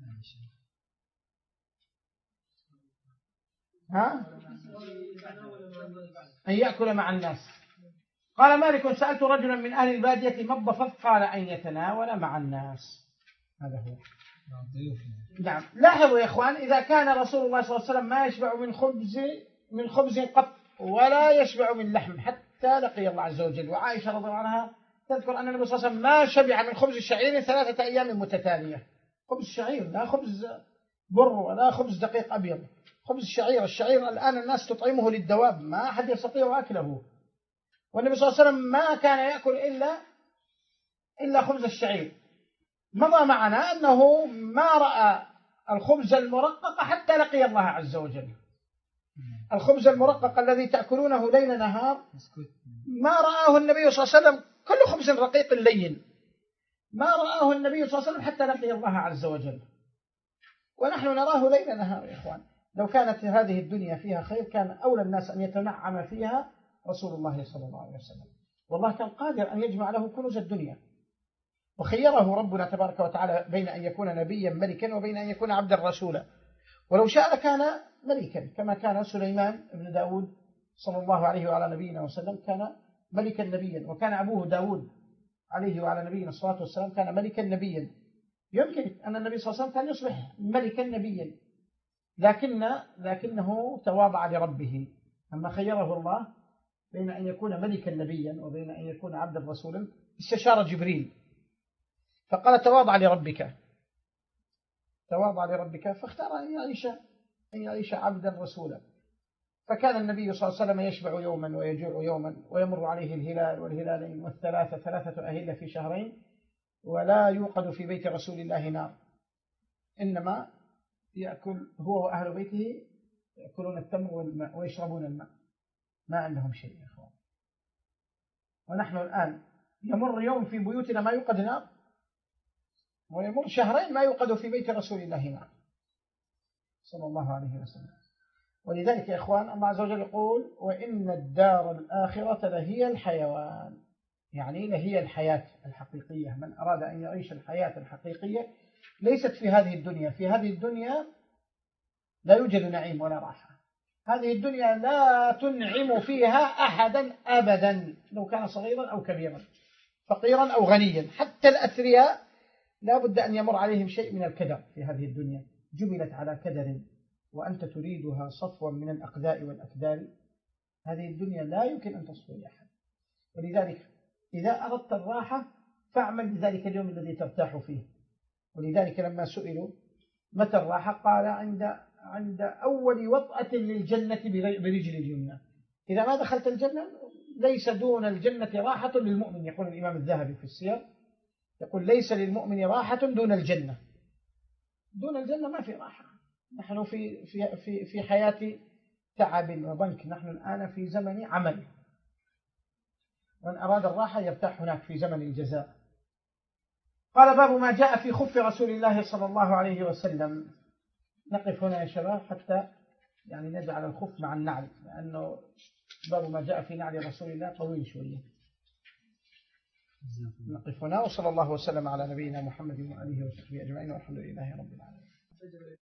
ها؟ أن يأكل مع الناس. قال مالك سألت رجلا من أهل البادية ما الضفف قال أن يتناول مع الناس. هذا هو. نعم، لاحظوا يا إخوان، إذا كان رسول الله صلى الله عليه وسلم ما يشبع من خبز قط ولا يشبع من لحم حتى لقي الله عز وجل. وعائشة رضي الله عنها تذكر أن النبي صلى الله عليه وسلم ما شبع من خبز الشعير 3 أيام متتالية. خبز الشعير، لا خبز بر ولا خبز دقيق أبيض، خبز الشعير. الشعير الآن الناس تطعمه للدواب، ما أحد يستطيع أكله. والنبي صلى الله عليه وسلم ما كان يأكل إلا خبز الشعير. مضى معنا أنه ما رأى الخبز المرقق حتى لقي الله عز وجل. الخبز المرقق الذي تأكلونه ليل نهار ما رآه النبي صلى الله عليه وسلم، كل خبز رقيق لين ما رآه النبي صلى الله عليه وسلم حتى لقي الله عز وجل. ونحن نراه ليل نهار يا إخوان. لو كانت هذه الدنيا فيها خير كان أولى الناس أن يتنعم فيها رسول الله صلى الله عليه وسلم. والله كان قادر أن يجمع له كنوز الدنيا، وخيره ربنا تبارك وتعالى بين أن يكون نبيا ملكا وبين أن يكون عبدا رسولا. ولو شاء لكان ملكا كما كان سليمان بن داود صلى الله عليه وعلى نبينا وسلم، كان ملكا نبيا. وكان أبوه داود عليه وعلى نبينا الصلاة والسلام كان ملكا نبيا. يمكن أن النبي صلى الله عليه وسلم كان يصبح ملكا نبيا، لكنه تواضع لربه. أما خيره الله بين أن يكون ملكا نبيا وبين أن يكون عبدا رسولا استشار جبريل فقال تواضع لربك، تواضع لربك، فاختار أن يعيش عبدا رسولا. فكان النبي صلى الله عليه وسلم يشبع يوما ويجوع يوما، ويمر عليه الهلال والهلالين والثلاثة 3 أهلة في شهرين، ولا يوقد في بيت رسول الله نار، إنما يأكل هو وأهل بيته يأكلون التمر والماء ويشربون الماء، ما عندهم شيء يا أخوان. ونحن الآن يمر يوم في بيوتنا ما يوقد نار، ويمر شهرين ما يوقد في بيت رسول الله نار صلى الله عليه وسلم. ولذلك يا إخوان الله عز وجل يقول وإن الدار الآخرة لهي الحيوان، يعني لهي الحياة الحقيقية. من أراد أن يعيش الحياة الحقيقية ليست في هذه الدنيا. في هذه الدنيا لا يوجد نعيم ولا راحة. هذه الدنيا لا تنعم فيها أحدا أبدا، لو كان صغيرا أو كبيرا، فقيرا أو غنيا. حتى الأثرياء لا بد أن يمر عليهم شيء من الكدر في هذه الدنيا. جبلت على كدر وأنت تريدها صفوا من الأقداء والأكدار. هذه الدنيا لا يمكن أن تصفو لأحد. ولذلك إذا أردت الراحة فاعمل بذلك اليوم الذي ترتاح فيه. ولذلك لما سئلوا متى الراحة قال عند أول وطأة للجنة برجل اليمنى. إذا ما دخلت الجنة ليس دون الجنة راحة للمؤمن. يقول الإمام الذهبي في السير، يقول ليس للمؤمن راحة دون الجنة. دون الجنة ما في راحة. نحن في حياة تعب وضنك. نحن الآن في زمن عمل، ومن أراد الراحة يرتاح هناك في زمن الجزاء. قال باب ما جاء في خف رسول الله صلى الله عليه وسلم. نقف هنا يا شباب حتى يعني نجعل الخف مع النعل، لأنه باب ما جاء في نعل رسول الله طويل شوية. نقف هنا، وصلى الله وسلم على نبينا محمد وآله وصحبه أجمعين، والحمد لله رب العالمين.